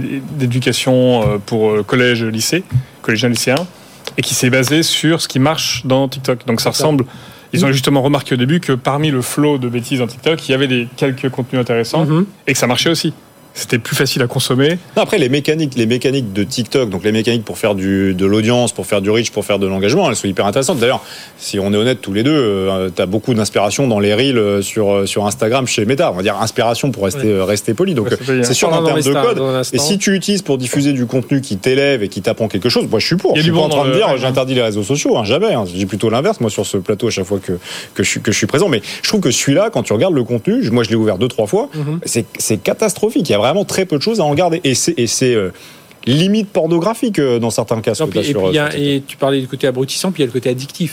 d'éducation pour collège, lycée, collégiens, lycéens, et qui s'est basé sur ce qui marche dans TikTok. Donc ça ressemble. Ils ont justement remarqué au début que parmi le flot de bêtises dans TikTok, il y avait des quelques contenus intéressants mm-hmm. et que ça marchait aussi. C'était plus facile à consommer. Non, après, les mécaniques, les mécaniques de TikTok, donc les mécaniques pour faire du, de l'audience, pour faire du reach, pour faire de l'engagement, elles sont hyper intéressantes. D'ailleurs, si on est honnête tous les deux, euh, tu as beaucoup d'inspiration dans les reels sur, sur Instagram chez Meta. On va dire inspiration pour rester, ouais. rester poli. Donc, ouais, c'est sûr en termes de code. Et si tu utilises pour diffuser du contenu qui t'élève et qui t'apprend quelque chose, moi je suis pour. Je suis pas en train de dire le... j'interdis les réseaux sociaux, hein, jamais. Hein. J'ai plutôt l'inverse, moi, sur ce plateau, à chaque fois que, que, je, suis, que je suis présent. Mais je trouve que celui-là, quand tu regardes le contenu, moi je l'ai ouvert deux, trois fois, mm-hmm. c'est, c'est catastrophique. Il y a vraiment très peu de choses à en regarder et c'est, et c'est euh, limite pornographique euh, dans certains cas. Non, puis, et, sur, puis y a, et tu parlais du côté abrutissant, puis il y a le côté addictif. Hein.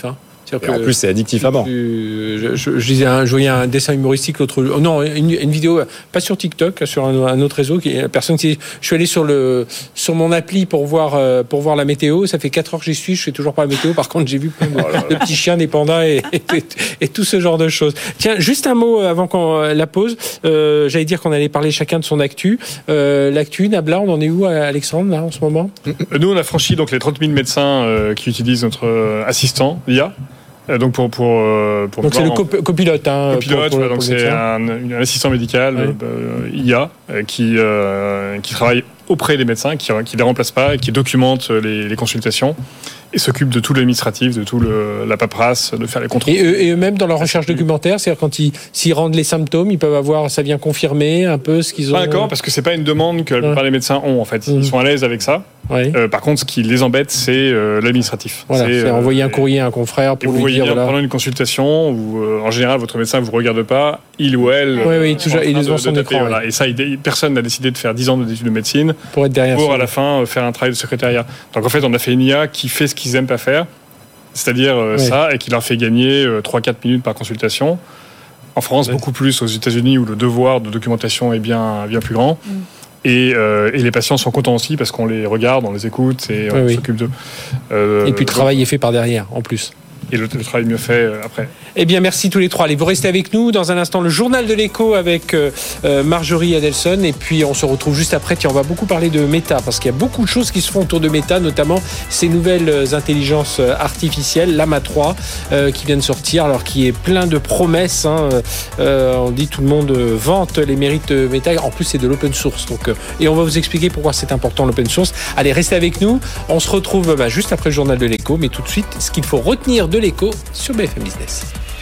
Et en plus, c'est addictif à mort. Je, je, je, disais un, je voyais un dessin humoristique l'autre jour. Non, une, une vidéo, pas sur TikTok, sur un, un autre réseau. Qui, la personne qui, je suis allé sur le sur mon appli pour voir pour voir la météo. Ça fait quatre heures que j'y suis. Je fais toujours pas la météo. Par contre, j'ai vu plein de, oh là là. de petits chiens, des pandas et, et, et, et tout ce genre de choses. Tiens, juste un mot avant qu'on la pause. Euh, j'allais dire qu'on allait parler chacun de son actu. Euh, l'actu, Nabla, on en est où, Alexandre, là, en ce moment? Nous, on a franchi donc les trente mille médecins euh, qui utilisent notre euh, assistant, l'I A. Donc pour pour pour donc c'est le cop- copilote hein, copilote pour, pour, donc pour c'est un, un assistant médical ouais. euh, I A euh, qui euh, qui travaille auprès des médecins, qui qui les remplace pas, et qui documente les, les consultations et s'occupe de tout l'administratif, de tout le, la paperasse, de faire les contrôles. Et, eux, et eux-mêmes dans leur recherche documentaire, c'est-à-dire quand ils s'ils rendent les symptômes, ils peuvent avoir, ça vient confirmer un peu ce qu'ils ont. Pas d'accord, parce que c'est pas une demande que la plupart des médecins ont en fait. Ils mmh. sont à l'aise avec ça. Ouais. Euh, par contre, ce qui les embête, c'est euh, l'administratif. Voilà, c'est, c'est euh, envoyer un courrier à un confrère pour lui dire. Voilà. Pendant une consultation, où euh, en général votre médecin vous regarde pas, il ou elle. Oui, oui, toujours, il est devant son écran. Voilà. Et ça, il, personne n'a décidé de faire dix ans d'études de médecine pour être derrière. Pour à la fin faire un travail de secrétariat. Donc en fait, on a fait une I A qui fait ce qu'ils aiment pas faire, c'est-à-dire euh, ouais. ça, et qui leur fait gagner euh, trois à quatre minutes par consultation. En France, ouais. beaucoup plus aux États-Unis où le devoir de documentation est bien, bien plus grand. Mm. Et, euh, et les patients sont contents aussi parce qu'on les regarde, on les écoute et on oui, s'occupe d'eux. Euh, et puis le travail est fait par derrière, en plus. Et le, le travail mieux fait après. Eh bien, merci tous les trois. Allez, vous restez avec nous. Dans un instant, le journal de l'écho avec euh, Marjorie Adelson. Et puis, on se retrouve juste après. Tiens, on va beaucoup parler de Meta parce qu'il y a beaucoup de choses qui se font autour de Meta, notamment ces nouvelles intelligences artificielles, Llama trois, euh, qui viennent de sortir, alors qui est plein de promesses. Hein. Euh, on dit tout le monde vante les mérites de Meta. En plus, c'est de l'open source. Donc, euh, et on va vous expliquer pourquoi c'est important l'open source. Allez, restez avec nous. On se retrouve bah, juste après le journal de l'écho. Mais tout de suite, ce qu'il faut retenir de l'écho sur B F M Business.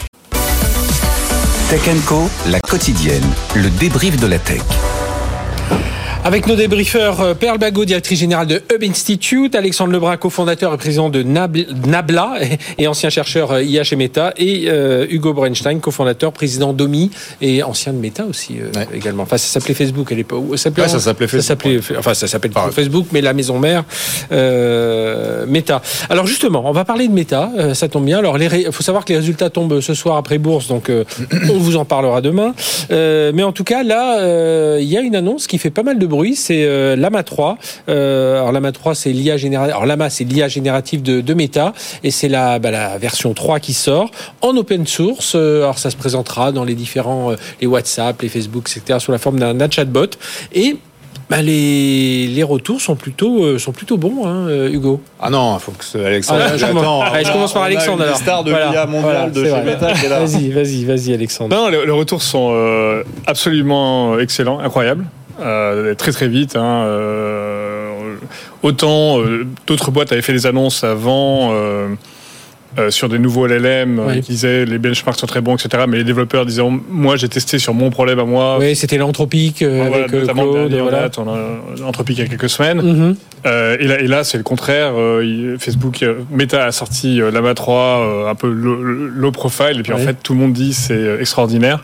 Tech and Co, la quotidienne, le débrief de la tech. Avec nos débriefeurs, Perle Bagot, directrice générale de Hub Institute, Alexandre Lebrun, cofondateur et président de Nabla et ancien chercheur I A chez Meta, et euh, Hugo Brenstein, cofondateur, président d'Omi et ancien de Meta aussi euh, ouais. également. Enfin, ça s'appelait Facebook à l'époque. Ça s'appelait, ouais, ça s'appelait Facebook. Ça s'appelait, enfin, ça s'appelle pas Facebook, mais la maison mère euh, Meta. Alors justement, on va parler de Meta. Euh, ça tombe bien. Alors, il ré... faut savoir que les résultats tombent ce soir après bourse, donc euh, on vous en parlera demain. Euh, mais en tout cas, là, il euh, y a une annonce qui fait pas mal de bruit. C'est euh, Llama trois. Euh, alors Llama trois, c'est l'I A générative. Alors Llama, c'est l'I A générative de, de Meta, et c'est la, bah, la version trois qui sort en open source. Euh, alors ça se présentera dans les différents, euh, les WhatsApp, les Facebook, et cetera, sous la forme d'un, d'un chatbot. Et bah, les, les retours sont plutôt, euh, sont plutôt bons, hein, euh, Hugo. Ah non, il faut que ce Alexandre. Ah, je, commence, allez, je commence par Alexandre. Alors, star de voilà, l'I A mondiale voilà, de chez Meta qui est là. Vas-y, vas-y, vas-y, Alexandre. Non, les, les retours sont euh, absolument excellents, incroyables. Euh, très très vite. Hein, euh, autant euh, d'autres boîtes avaient fait des annonces avant euh, euh, sur des nouveaux L L M oui. qui disaient les benchmarks sont très bons, et cetera. Mais les développeurs disaient moi j'ai testé sur mon problème à moi. Oui, c'était l'Anthropic euh, voilà, avec notamment Claude. Le voilà. date, on a Anthropic il y a quelques semaines. Mm-hmm. Euh, et, là, et là c'est le contraire. Euh, Facebook, euh, Meta a sorti euh, Llama trois euh, un peu low, low profile et puis oui. en fait tout le monde dit c'est extraordinaire.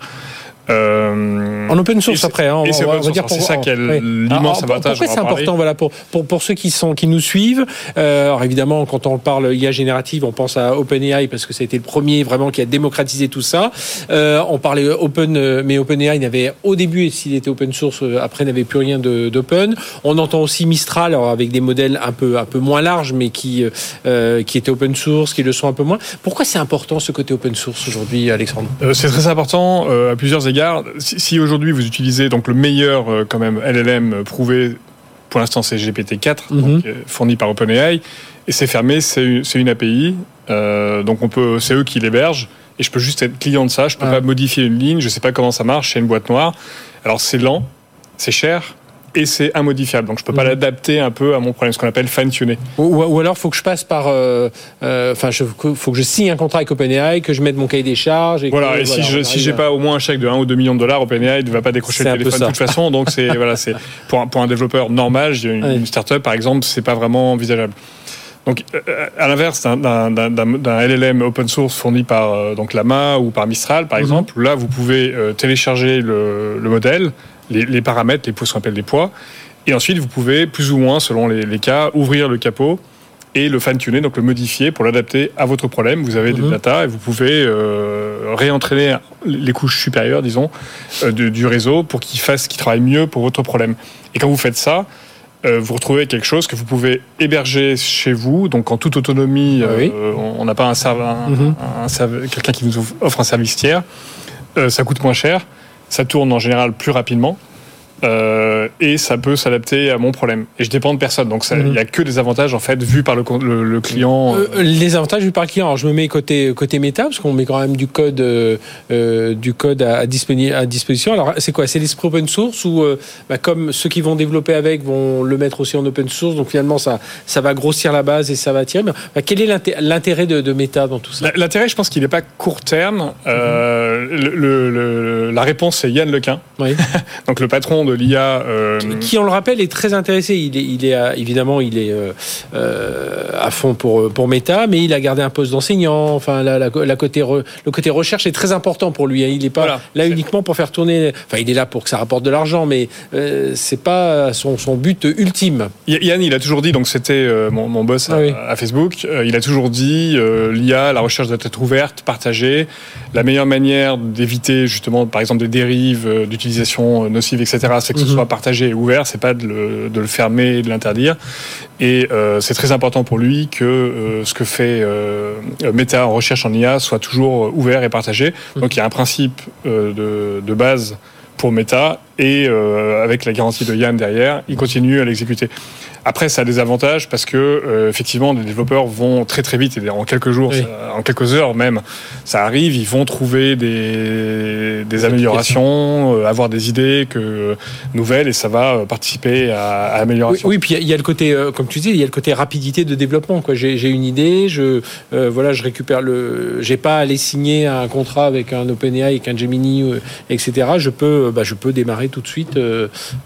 Euh, en open source après, hein, on, et c'est, on va dire pour, c'est ça qui est oui. l'immense alors, avantage. Pourquoi c'est important, voilà, pour, pour pour ceux qui sont qui nous suivent. Euh, alors évidemment, quand on parle I A générative, on pense à OpenAI parce que ça a été le premier vraiment qui a démocratisé tout ça. Euh, on parlait Open, mais OpenAI n'avait au début, s'il était open source, après n'avait plus rien de, d'open. On entend aussi Mistral, alors avec des modèles un peu un peu moins larges, mais qui euh, qui étaient open source, qui le sont un peu moins. Pourquoi c'est important ce côté open source aujourd'hui, Alexandre? euh, C'est très important euh, à plusieurs égards. Si, si aujourd'hui vous utilisez donc le meilleur euh, quand même L L M prouvé, pour l'instant c'est G P T quatre, mm-hmm. donc, euh, fourni par OpenAI, et c'est fermé, c'est une, c'est une A P I, euh, donc on peut, c'est eux qui l'hébergent, et je peux juste être client de ça, je peux ah. pas modifier une ligne, je sais pas comment ça marche, c'est une boîte noire. Alors c'est lent, c'est cher, et c'est immodifiable, donc je peux pas mmh. l'adapter un peu à mon problème, ce qu'on appelle fine-tuner. Ou, ou alors faut que je passe par, enfin, euh, euh, faut que je signe un contrat avec OpenAI, que je mette mon cahier des charges. Et voilà, que, et voilà, si je si j'ai pas au moins un chèque de un ou deux millions de dollars, OpenAI ne va pas décrocher c'est le téléphone de toute façon. Donc c'est voilà, c'est pour un, pour un développeur normal, j'ai une, ouais. une start-up par exemple, c'est pas vraiment envisageable. Donc, à l'inverse d'un, d'un, d'un, d'un L L M open source fourni par euh, donc Llama ou par Mistral, par mmh. exemple, là vous pouvez euh, télécharger le, le modèle, les, les paramètres, les poids, ce qu'on appelle les poids. Et ensuite, vous pouvez, plus ou moins, selon les, les cas, ouvrir le capot et le fine-tuner, donc le modifier pour l'adapter à votre problème. Vous avez mmh. des data et vous pouvez euh, réentraîner les couches supérieures, disons, euh, du, du réseau pour qu'il fasse, qu'il travaille mieux pour votre problème. Et quand vous faites ça, euh, vous retrouvez quelque chose que vous pouvez héberger chez vous, donc en toute autonomie. Ah oui. euh, on n'a pas un serveur, un, mmh. un, un serveur, quelqu'un qui nous offre un service tiers. Euh, ça coûte moins cher, ça tourne en général plus rapidement. Euh, et ça peut s'adapter à mon problème. Et je dépends de personne. Donc, il n'y a que des avantages, en fait, vus par le, le, le client. Euh, les avantages vus par le client. Alors, je me mets côté, côté méta, parce qu'on met quand même du code, euh, du code à, à, disponi- à disposition. Alors, c'est quoi? C'est l'esprit open source ou, euh, bah, comme ceux qui vont développer avec vont le mettre aussi en open source. Donc, finalement, ça, ça va grossir la base et ça va tirer. Mais, bah, quel est l'intérêt, l'intérêt de, de méta dans tout ça? L'intérêt, je pense qu'il n'est pas court terme. Euh, mm-hmm. le, le, la réponse, c'est Yann Lequin. Oui. Donc, le patron de l'I A, euh... qui, on le rappelle, est très intéressé. Il est, il est à, évidemment, il est euh, euh, à fond pour pour Meta, mais il a gardé un poste d'enseignant. Enfin, la, la, la côté re, le côté recherche est très important pour lui. Il n'est pas voilà, là c'est... uniquement pour faire tourner. Enfin, il est là pour que ça rapporte de l'argent, mais euh, c'est pas son son but ultime. Yann, il a toujours dit, donc c'était euh, mon, mon boss à, ah oui. à Facebook. Euh, il a toujours dit, euh, l'I A, la recherche doit être ouverte, partagée. La meilleure manière d'éviter justement, par exemple, des dérives euh, d'utilisation nocive, et cetera, c'est que ce soit partagé et ouvert, c'est pas de le, de le fermer et de l'interdire. Et euh, c'est très important pour lui que euh, ce que fait euh, Meta en recherche en I A soit toujours ouvert et partagé. Donc il y a un principe euh, de, de base pour Meta et euh, avec la garantie de Yann derrière, il continue à l'exécuter. Après, ça a des avantages parce que euh, effectivement, les développeurs vont très très vite et en quelques jours, oui. ça, en quelques heures même, ça arrive. Ils vont trouver des, des améliorations, euh, avoir des idées que nouvelles et ça va participer à, à l'amélioration. Oui, oui, puis il y, y a le côté, euh, comme tu dis, il y a le côté rapidité de développement. Quoi. J'ai, j'ai une idée, je euh, voilà, je récupère le, j'ai pas à aller signer un contrat avec un OpenAI, avec un Gemini, euh, et cetera. Je peux, bah, je peux démarrer tout de suite euh,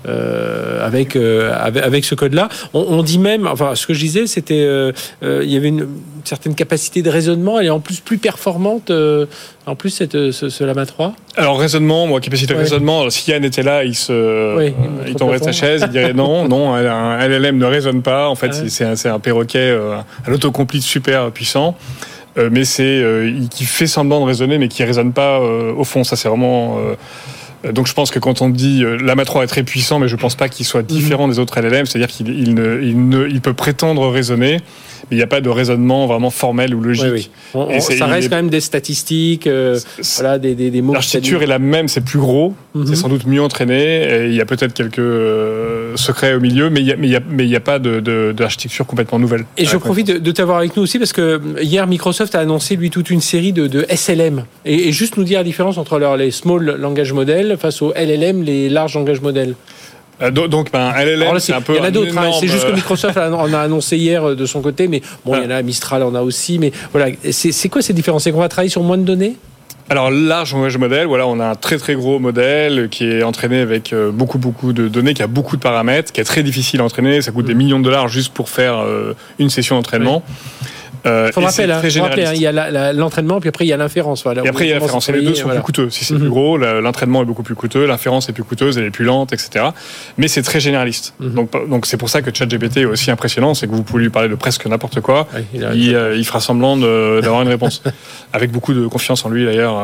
euh, avec, euh, avec avec ce code-là. On, on dit même, enfin, ce que je disais, c'était, euh, euh, il y avait une, une certaine capacité de raisonnement. Elle est en plus plus performante. Euh, en plus, cette, ce, ce Llama trois. Alors raisonnement, moi, capacité de ouais. raisonnement. Alors, si Yann était là, il se, oui, il, il tomberait de sa chaise, il dirait non, non, un L L M ne raisonne pas. En fait, ouais. c'est, un, c'est un perroquet, euh, un autocomplete super puissant. Euh, mais c'est euh, qui fait semblant de raisonner, mais qui raisonne pas euh, au fond. Ça, c'est vraiment. Euh, Donc je pense que quand on dit euh, Llama trois est très puissant, mais je pense pas qu'il soit différent mmh. des autres L L M, c'est-à-dire qu'il il ne, il ne, il peut prétendre raisonner, mais il n'y a pas de raisonnement vraiment formel ou logique. Oui, oui. On, Et ça reste est... quand même des statistiques, euh, voilà, des, des, des mots. L'architecture est la même, c'est plus gros, mmh. c'est sans doute mieux entraîné, et il y a peut-être quelques euh, secrets au milieu, mais il y a, mais il y a, mais il y a pas de, de, d'architecture complètement nouvelle. Et je profite de, de t'avoir avec nous aussi parce que hier Microsoft a annoncé lui toute une série de, de S L M et, et juste nous dire la différence entre leur, les small language models face aux L L M, les large language models. Euh, donc, ben, L L M, là, c'est, c'est un peu. Il y en a d'autres, énorme... hein, c'est juste que Microsoft en a annoncé hier de son côté, mais bon, ah. il y en a, Mistral en a aussi, mais voilà. C'est, c'est quoi ces différences? C'est qu'on va travailler sur moins de données? Alors, large langage modèle, voilà, on a un très très gros modèle qui est entraîné avec beaucoup beaucoup de données, qui a beaucoup de paramètres, qui est très difficile à entraîner. Ça coûte mmh. des millions de dollars juste pour faire euh, une session d'entraînement. Oui. Euh, faut rappeler, hein, faut rappeler hein, il y a la, la, l'entraînement, puis après il y a l'inférence. Voilà, et après il y a l'inférence. Et les deux sont voilà. plus coûteux. Si c'est mm-hmm. plus gros, l'entraînement est beaucoup plus coûteux, l'inférence est plus coûteuse, elle est plus lente, et cetera. Mais c'est très généraliste. Mm-hmm. Donc, donc c'est pour ça que ChatGPT est aussi impressionnant, c'est que vous pouvez lui parler de presque n'importe quoi. Ouais, il, il, euh, il fera semblant de, d'avoir une réponse. Avec beaucoup de confiance en lui d'ailleurs.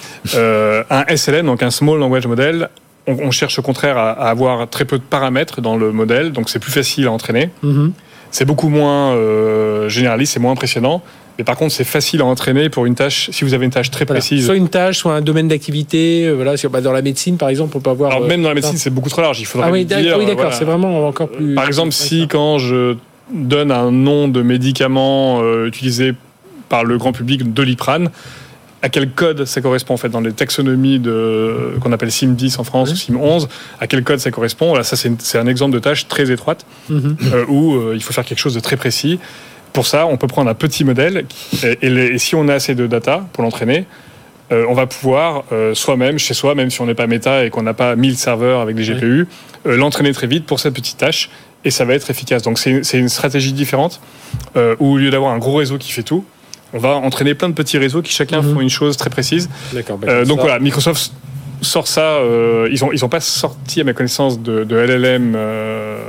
Euh, un S L M, donc un Small Language Model, on, on cherche au contraire à, à avoir très peu de paramètres dans le modèle, donc c'est plus facile à entraîner. Mm-hmm. C'est beaucoup moins euh, généraliste, c'est moins impressionnant. Mais par contre, c'est facile à entraîner pour une tâche, si vous avez une tâche très voilà. précise. Soit une tâche, soit un domaine d'activité. Euh, voilà, bah, dans la médecine, par exemple, on peut avoir. Alors, même dans la médecine, c'est beaucoup trop large. Il faudrait ah oui, dire. Oui, d'accord, voilà. c'est vraiment encore plus. Par exemple, si quand je donne un nom de médicament euh, utilisé par le grand public, Doliprane, à quel code ça correspond en fait dans les taxonomies de, qu'on appelle S I M dix en France, oui. ou S I M onze, à quel code ça correspond. Voilà, ça c'est, une, c'est un exemple de tâche très étroite mm-hmm. euh, où euh, il faut faire quelque chose de très précis. Pour ça, on peut prendre un petit modèle et, et, les, et si on a assez de data pour l'entraîner, euh, on va pouvoir euh, soi-même, chez soi, même si on n'est pas méta et qu'on n'a pas mille serveurs avec des G P U, oui. euh, l'entraîner très vite pour cette petite tâche et ça va être efficace. Donc c'est, c'est une stratégie différente euh, où au lieu d'avoir un gros réseau qui fait tout, on va entraîner plein de petits réseaux qui chacun mm-hmm. font une chose très précise. D'accord, bah, euh, donc ça. Voilà, Microsoft sort ça. Euh, ils ont ils ont pas sorti à ma connaissance de, de L L M euh,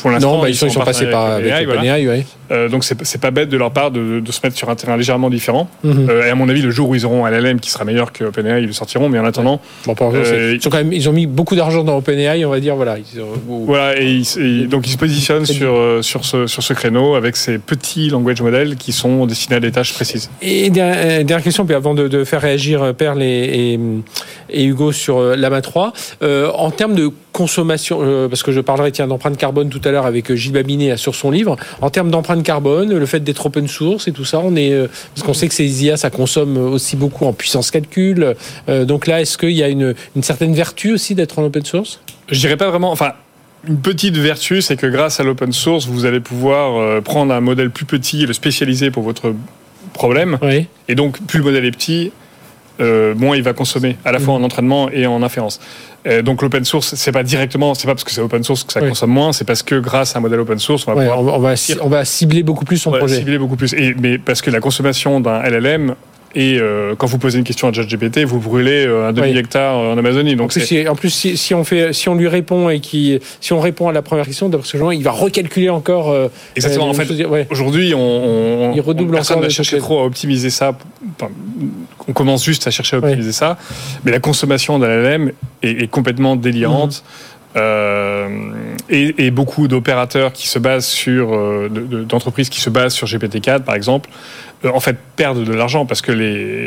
Pour l'instant, non, bah, ils, sont, ils sont passés par avec OpenAI, voilà. ouais. euh, donc c'est, c'est pas bête de leur part de, de se mettre sur un terrain légèrement différent. Mm-hmm. Euh, et à mon avis, le jour où ils auront un L L M qui sera meilleur que OpenAI, ils le sortiront. Mais en attendant, bon, pour euh, ils ont quand même, ils ont mis beaucoup d'argent dans OpenAI, on va dire, voilà. Ils ont, voilà, et, ils, et donc ils se positionnent sur euh, sur ce sur ce créneau avec ces petits language models qui sont destinés à des tâches précises. Et dernière, dernière question, puis avant de, de faire réagir Perle et, et, et Hugo sur Llama trois, euh, en termes de consommation, euh, parce que je parlerai tiens d'empreinte carbone tout à l'heure avec Gilles Babinet sur son livre. En termes d'empreinte carbone, le fait d'être open source et tout ça, on est euh, parce qu'on sait que ces I A ça consomme aussi beaucoup en puissance calcul. Euh, donc là, est-ce qu'il y a une, une certaine vertu aussi d'être en open source ? Je dirais pas vraiment. Enfin. Une petite vertu, c'est que grâce à l'open source, vous allez pouvoir euh, prendre un modèle plus petit et le spécialiser pour votre problème. Oui. Et donc, plus le modèle est petit, euh, moins il va consommer, à la fois en entraînement et en inférence. Euh, donc, l'open source, c'est pas directement, c'est pas parce que c'est open source que ça oui. consomme moins, c'est parce que grâce à un modèle open source, on va ouais, pouvoir... On va, on va cibler beaucoup plus son on va projet. Cibler beaucoup plus. Et, mais parce que la consommation d'un L L M... Et euh, quand vous posez une question à ChatGPT, vous brûlez euh, un demi-hectare oui. en Amazonie. Donc en plus, c'est... en plus si, si on fait, si on lui répond et qui, si on répond à la première question, d'après ce genre, il va recalculer encore. Euh, Exactement. Euh, en fait, chose, ouais. aujourd'hui, on, on, il redouble on, personne encore. n'a cherché trop à optimiser ça. Enfin, on commence juste à chercher à optimiser oui. ça, mais la consommation d'un L L M est, est complètement délirante. Mmh. Euh, et, et beaucoup d'opérateurs qui se basent sur euh, de, de, d'entreprises qui se basent sur G P T quatre par exemple euh, en fait perdent de l'argent parce que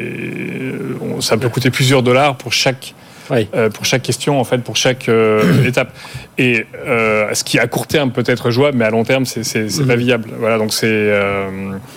les on, ça peut coûter plusieurs dollars pour chaque oui. euh, pour chaque question en fait pour chaque euh, étape et euh, ce qui à court terme peut être jouable mais à long terme c'est c'est, c'est mmh. pas viable voilà donc c'est euh,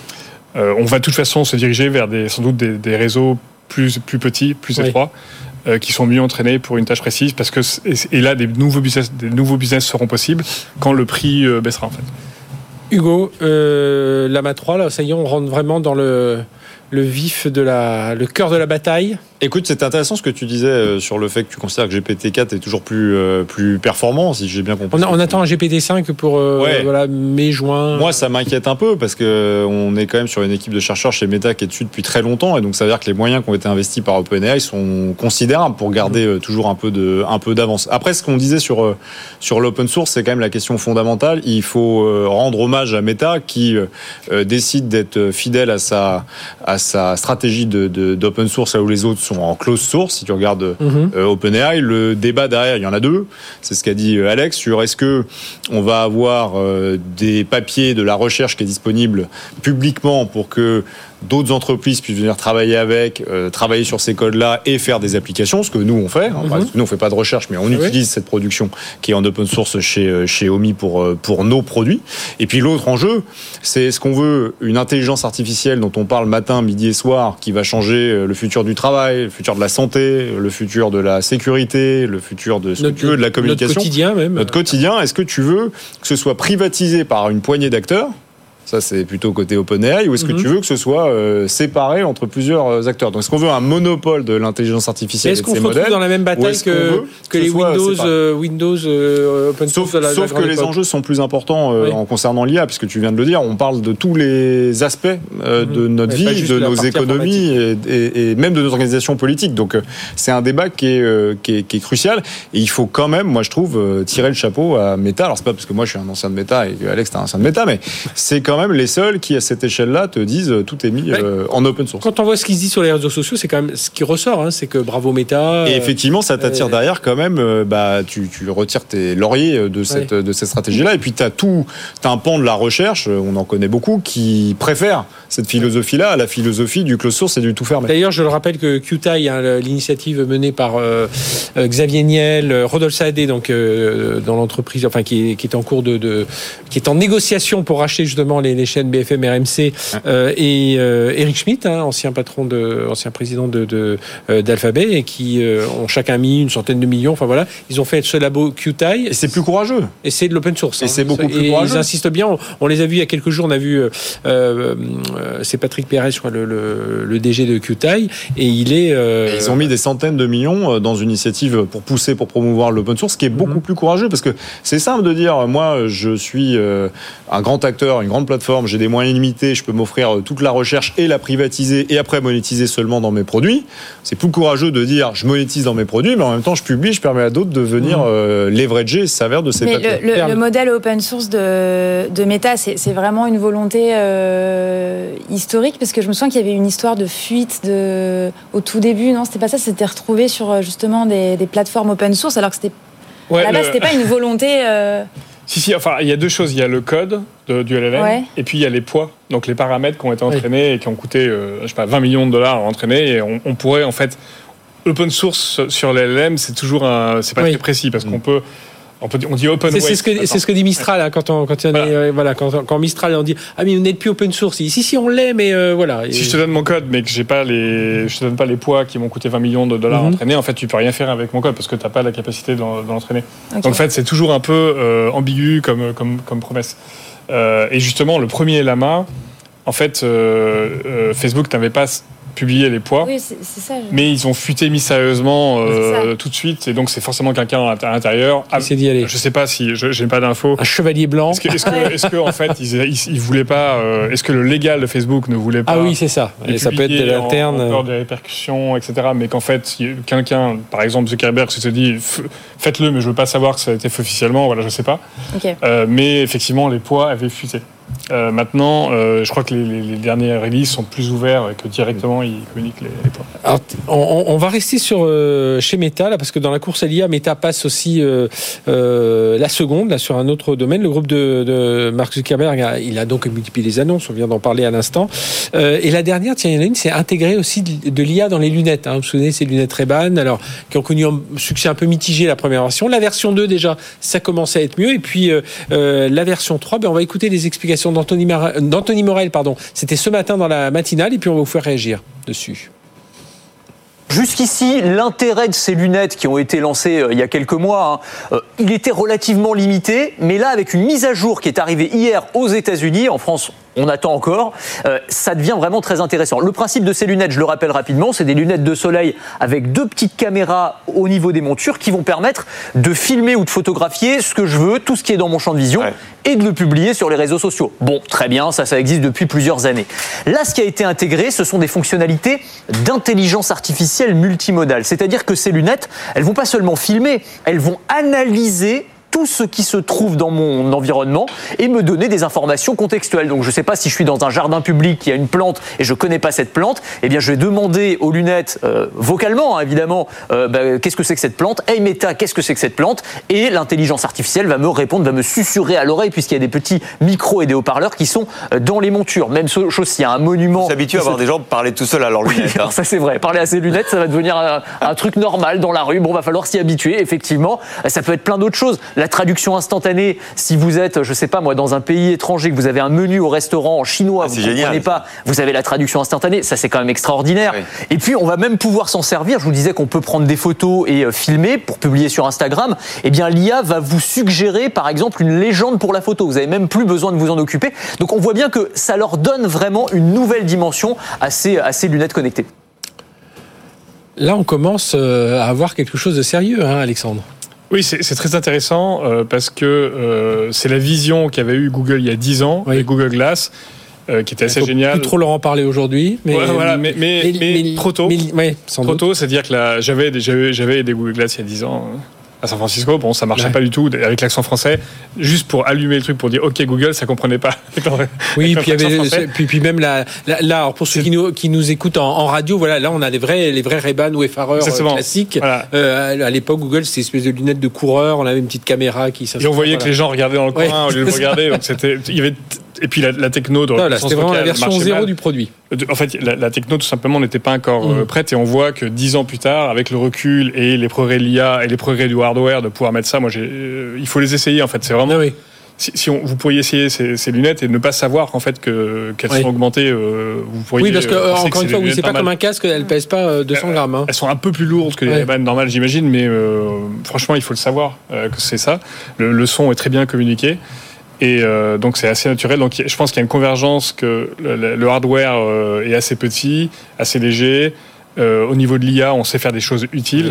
euh, on va de toute façon se diriger vers des sans doute des, des réseaux plus plus petits plus oui. étroits euh, qui sont mieux entraînés pour une tâche précise parce que et là des nouveaux business des nouveaux business seront possibles quand le prix euh, baissera en fait. Hugo, euh, Llama trois là ça y est on rentre vraiment dans le le vif de la le cœur de la bataille. Écoute, c'est intéressant ce que tu disais euh, sur le fait que tu considères que G P T quatre est toujours plus euh, plus performant, si j'ai bien compris. On, a, on attend un G P T cinq pour euh, ouais. voilà mai juin. Moi, ça m'inquiète un peu parce que on est quand même sur une équipe de chercheurs chez Meta qui est dessus depuis très longtemps et donc ça veut dire que les moyens qui ont été investis par OpenAI sont considérables pour garder euh, toujours un peu de un peu d'avance. Après, ce qu'on disait sur euh, sur l'open source, c'est quand même la question fondamentale. Il faut euh, rendre hommage à Meta qui euh, décide d'être fidèle à sa à sa stratégie de, de d'open source là où les autres sont en closed source. Si tu regardes mm-hmm. euh, OpenAI, le débat derrière, il y en a deux. C'est ce qu'a dit Alex sur est-ce que on va avoir euh, des papiers de la recherche qui est disponible publiquement pour que d'autres entreprises puissent venir travailler avec, euh, travailler sur ces codes-là et faire des applications, ce que nous on fait. Hein. Mm-hmm. Parce que nous on fait pas de recherche, mais on oui. utilise cette production qui est en open source chez chez Omi pour pour nos produits. Et puis l'autre enjeu, c'est est-ce qu'on veut une intelligence artificielle dont on parle matin, midi et soir, qui va changer le futur du travail, le futur de la santé, le futur de la sécurité, le futur de ce notre, que tu veux, de la communication, notre quotidien même. Notre quotidien. Est-ce que tu veux que ce soit privatisé par une poignée d'acteurs? Ça, c'est plutôt côté OpenAI. Ou est-ce que mm-hmm. tu veux que ce soit euh, séparé entre plusieurs acteurs? Donc, est-ce qu'on veut un monopole de l'intelligence artificielle est-ce et de qu'on ces se retrouve modèles dans la même bataille que, que, que les Windows, euh, Windows euh, Open Source Sauf, la, sauf la que les époque. enjeux sont plus importants euh, oui. en concernant l'I A, puisque tu viens de le dire. On parle de tous les aspects euh, mm-hmm. de notre ouais, vie, de nos économies et, et, et même de nos organisations politiques. Donc, euh, c'est un débat qui est, euh, qui, est, qui est crucial. Et il faut quand même, moi, je trouve, euh, tirer le chapeau à Meta. Alors, c'est pas parce que moi, je suis un ancien de Meta et que Alex, t'es un ancien de Meta, mais c'est quand même les seuls qui à cette échelle-là te disent euh, tout est mis euh, en open source. Quand on voit ce qui se dit sur les réseaux sociaux, c'est quand même ce qui ressort, hein, c'est que bravo Meta. Et effectivement, ça t'attire euh, derrière quand même. Euh, bah, tu, tu retires tes lauriers de cette ouais. de cette stratégie-là. Et puis t'as tout, t'as un pan de la recherche, on en connaît beaucoup, qui préfère cette philosophie-là à la philosophie du close source et du tout fermé. D'ailleurs, je le rappelle que QTI, hein, l'initiative menée par euh, Xavier Niel, Rodolphe Saadé, donc euh, dans l'entreprise, enfin qui est, qui est en cours de, de, qui est en négociation pour racheter justement les, les chaînes B F M, R M C. Euh, et euh, Eric Schmidt, hein, ancien patron de, ancien président de, de euh, d'Alphabet, et qui euh, ont chacun mis une centaine de millions. Enfin voilà, ils ont fait ce labo QTI. Et c'est plus courageux. Et c'est de l'open source. Et hein. c'est beaucoup et plus courageux. Ils insistent bien. On, on les a vus il y a quelques jours. On a vu, euh, euh, c'est Patrick Pérez, je crois, le, le, le D G de QTI, et il est. Euh, et ils ont mis des centaines de millions dans une initiative pour pousser, pour promouvoir l'open source, qui est beaucoup mm-hmm. plus courageux, parce que c'est simple de dire, moi, je suis euh, un grand acteur, une grande plateforme plateforme, j'ai des moyens limités, je peux m'offrir toute la recherche et la privatiser et après monétiser seulement dans mes produits. C'est plus courageux de dire je monétise dans mes produits, mais en même temps je publie, je permets à d'autres de venir mmh. euh, leverager et se servir de ces mais plateformes. Le, le, le modèle open source de, de Meta, c'est, c'est vraiment une volonté euh, historique, parce que je me souviens qu'il y avait une histoire de fuite de, au tout début, non, c'était pas ça, c'était retrouvé sur justement des, des plateformes open source, alors que c'était, ouais, à la base, le... c'était pas une volonté... Euh... Si, si, enfin, il y a deux choses. Il y a le code de, du L L M, ouais. et puis il y a les poids, donc les paramètres qui ont été entraînés, oui. et qui ont coûté, euh, je sais pas, vingt millions de dollars à entraîner, et on, on pourrait, en fait, open source sur l'L L M, c'est toujours un, c'est pas oui. très précis, parce mmh. qu'on peut, on peut, on dit open c'est, weight. C'est ce que, c'est ce que dit Mistral, hein, quand on, quand on voilà. est, euh, voilà, quand, quand Mistral, on dit, ah, mais vous n'êtes plus open source. Si, si, on l'est, mais euh, voilà. Si et... je te donne mon code, mais que j'ai pas les, je te donne pas les poids qui m'ont coûté vingt millions de dollars mm-hmm. à entraîner, en fait, tu peux rien faire avec mon code parce que t'as pas la capacité de, de l'entraîner. Okay. Donc, en fait, c'est toujours un peu euh, ambigu comme, comme, comme promesse. Euh, et justement, le premier Llama, en fait, euh, euh, Facebook n'avait pas publié les poids, oui, c'est, c'est ça, je... mais ils ont fuité mystérieusement euh, tout de suite, et donc c'est forcément quelqu'un à l'intérieur. Ah, c'est d'y aller. Je sais pas si, je, j'ai pas d'infos. Un chevalier blanc. Est-ce que, est-ce que, est-ce que en fait, ils, ils, ils voulaient pas, euh, est-ce que le légal de Facebook ne voulait pas? Ah oui, c'est ça. Et ça peut être de l'interne. En peur des répercussions, et cetera. Mais qu'en fait, quelqu'un, par exemple Zuckerberg, se dit, faites-le, mais je veux pas savoir que ça a été fait officiellement. Voilà, je sais pas. Okay. Euh, mais effectivement, les poids avaient fuité. Euh, maintenant, euh, je crois que les, les, les derniers releases sont plus ouverts et que directement ils communiquent les, les points. Alors, on, on va rester sur euh, chez Meta là, parce que dans la course à l'I A, Meta passe aussi euh, euh, la seconde là sur un autre domaine. Le groupe de, de Mark Zuckerberg, a, il a donc multiplié les annonces. On vient d'en parler à l'instant. Euh, et la dernière, tiens, il y en a une, c'est intégrer aussi de, de l'I A dans les lunettes. Hein. Vous vous souvenez, ces lunettes Ray-Ban, alors qui ont connu un succès un peu mitigé la première version. La version deux déjà, ça commençait à être mieux. Et puis euh, euh, la version trois, ben on va écouter les explications d'Anthony, Mar- d'Anthony Morel, pardon. C'était ce matin dans la matinale, et puis on va vous faire réagir dessus. Jusqu'ici, l'intérêt de ces lunettes qui ont été lancées euh, il y a quelques mois, hein, euh, il était relativement limité, mais là, avec une mise à jour qui est arrivée hier aux États-Unis, en France, on attend encore, euh, ça devient vraiment très intéressant. Le principe de ces lunettes, je le rappelle rapidement, c'est des lunettes de soleil avec deux petites caméras au niveau des montures qui vont permettre de filmer ou de photographier ce que je veux, tout ce qui est dans mon champ de vision, ouais. et de le publier sur les réseaux sociaux. Bon, très bien, ça, ça existe depuis plusieurs années. Là, ce qui a été intégré, ce sont des fonctionnalités d'intelligence artificielle multimodale. C'est-à-dire que ces lunettes, elles vont pas seulement filmer, elles vont analyser tout ce qui se trouve dans mon environnement et me donner des informations contextuelles. Donc je ne sais pas si je suis dans un jardin public qui a une plante et je ne connais pas cette plante, eh bien je vais demander aux lunettes, euh, vocalement hein, évidemment, euh, bah, qu'est-ce que c'est que cette plante? Hey Meta, qu'est-ce que c'est que cette plante? Et l'intelligence artificielle va me répondre, va me susurrer à l'oreille, puisqu'il y a des petits micros et des haut-parleurs qui sont dans les montures. Même chose s'il y a un monument... On s'habitue à voir des gens parler tout seuls à leurs lunettes. Oui, hein. Ça c'est vrai, parler à ses lunettes, ça va devenir un, un truc normal dans la rue. Bon, va falloir s'y habituer, effectivement. Ça peut être plein d'autres choses. La traduction instantanée, si vous êtes, je sais pas moi, dans un pays étranger, que vous avez un menu au restaurant en chinois, ah, vous ne comprenez pas, vous avez la traduction instantanée, ça c'est quand même extraordinaire. Oui. Et puis on va même pouvoir s'en servir. Je vous disais qu'on peut prendre des photos et filmer pour publier sur Instagram. Eh bien l'I A va vous suggérer par exemple une légende pour la photo. Vous n'avez même plus besoin de vous en occuper. Donc on voit bien que ça leur donne vraiment une nouvelle dimension à ces, à ces lunettes connectées. Là on commence à avoir quelque chose de sérieux, hein, Alexandre. Oui, c'est, c'est très intéressant euh, parce que euh, c'est la vision qu'avait eu Google il y a dix ans, oui. avec Google Glass, euh, qui était assez génial. Plus trop leur en parler aujourd'hui, mais, ouais, voilà, mais, mais, mais, mais, mais trop tôt. Mais, ouais, sans trop doute. tôt, c'est-à-dire que là, j'avais, j'avais, j'avais des Google Glass il y a dix ans. À San Francisco, bon, ça marchait ouais. pas du tout avec l'accent français. Juste pour allumer le truc, pour dire OK Google, ça comprenait pas. Oui, puis, il y avait, puis puis même la, la, là, alors pour ceux qui nous qui nous écoutent en, en radio, voilà, là on a les vrais les vrais Ray-Ban ou effareurs euh, classiques. Voilà. Euh, à l'époque, Google c'était une espèce de lunettes de coureur. On avait une petite caméra qui. Et on voyait voilà. que les gens regardaient dans le coin ouais. au lieu de regarder. Donc c'était, il y avait. Et puis la, la techno de voilà, c'était vraiment la version zéro du produit. En fait, la, la techno tout simplement n'était pas encore mmh. prête, et on voit que dix ans plus tard, avec le recul et les progrès de l'I A et les progrès du hardware, de pouvoir mettre ça, moi, j'ai, euh, il faut les essayer. En fait, c'est vraiment. Ah oui. Si, si on, vous pourriez essayer ces, ces lunettes et ne pas savoir en fait que qu'elles oui. sont augmentées, euh, vous pourriez. Oui, parce que euh, encore que une fois, oui, c'est pas normales. Comme un casque, elles pèsent pas deux cents grammes. Hein. Elles sont un peu plus lourdes que les ouais. Ray-Ban normales, j'imagine, mais euh, franchement, il faut le savoir euh, que c'est ça. Le, le son est très bien communiqué. Et euh, donc c'est assez naturel. Donc je pense qu'il y a une convergence, que le, le hardware euh, est assez petit, assez léger. Euh, au niveau de l'I A, on sait faire des choses utiles. Oui.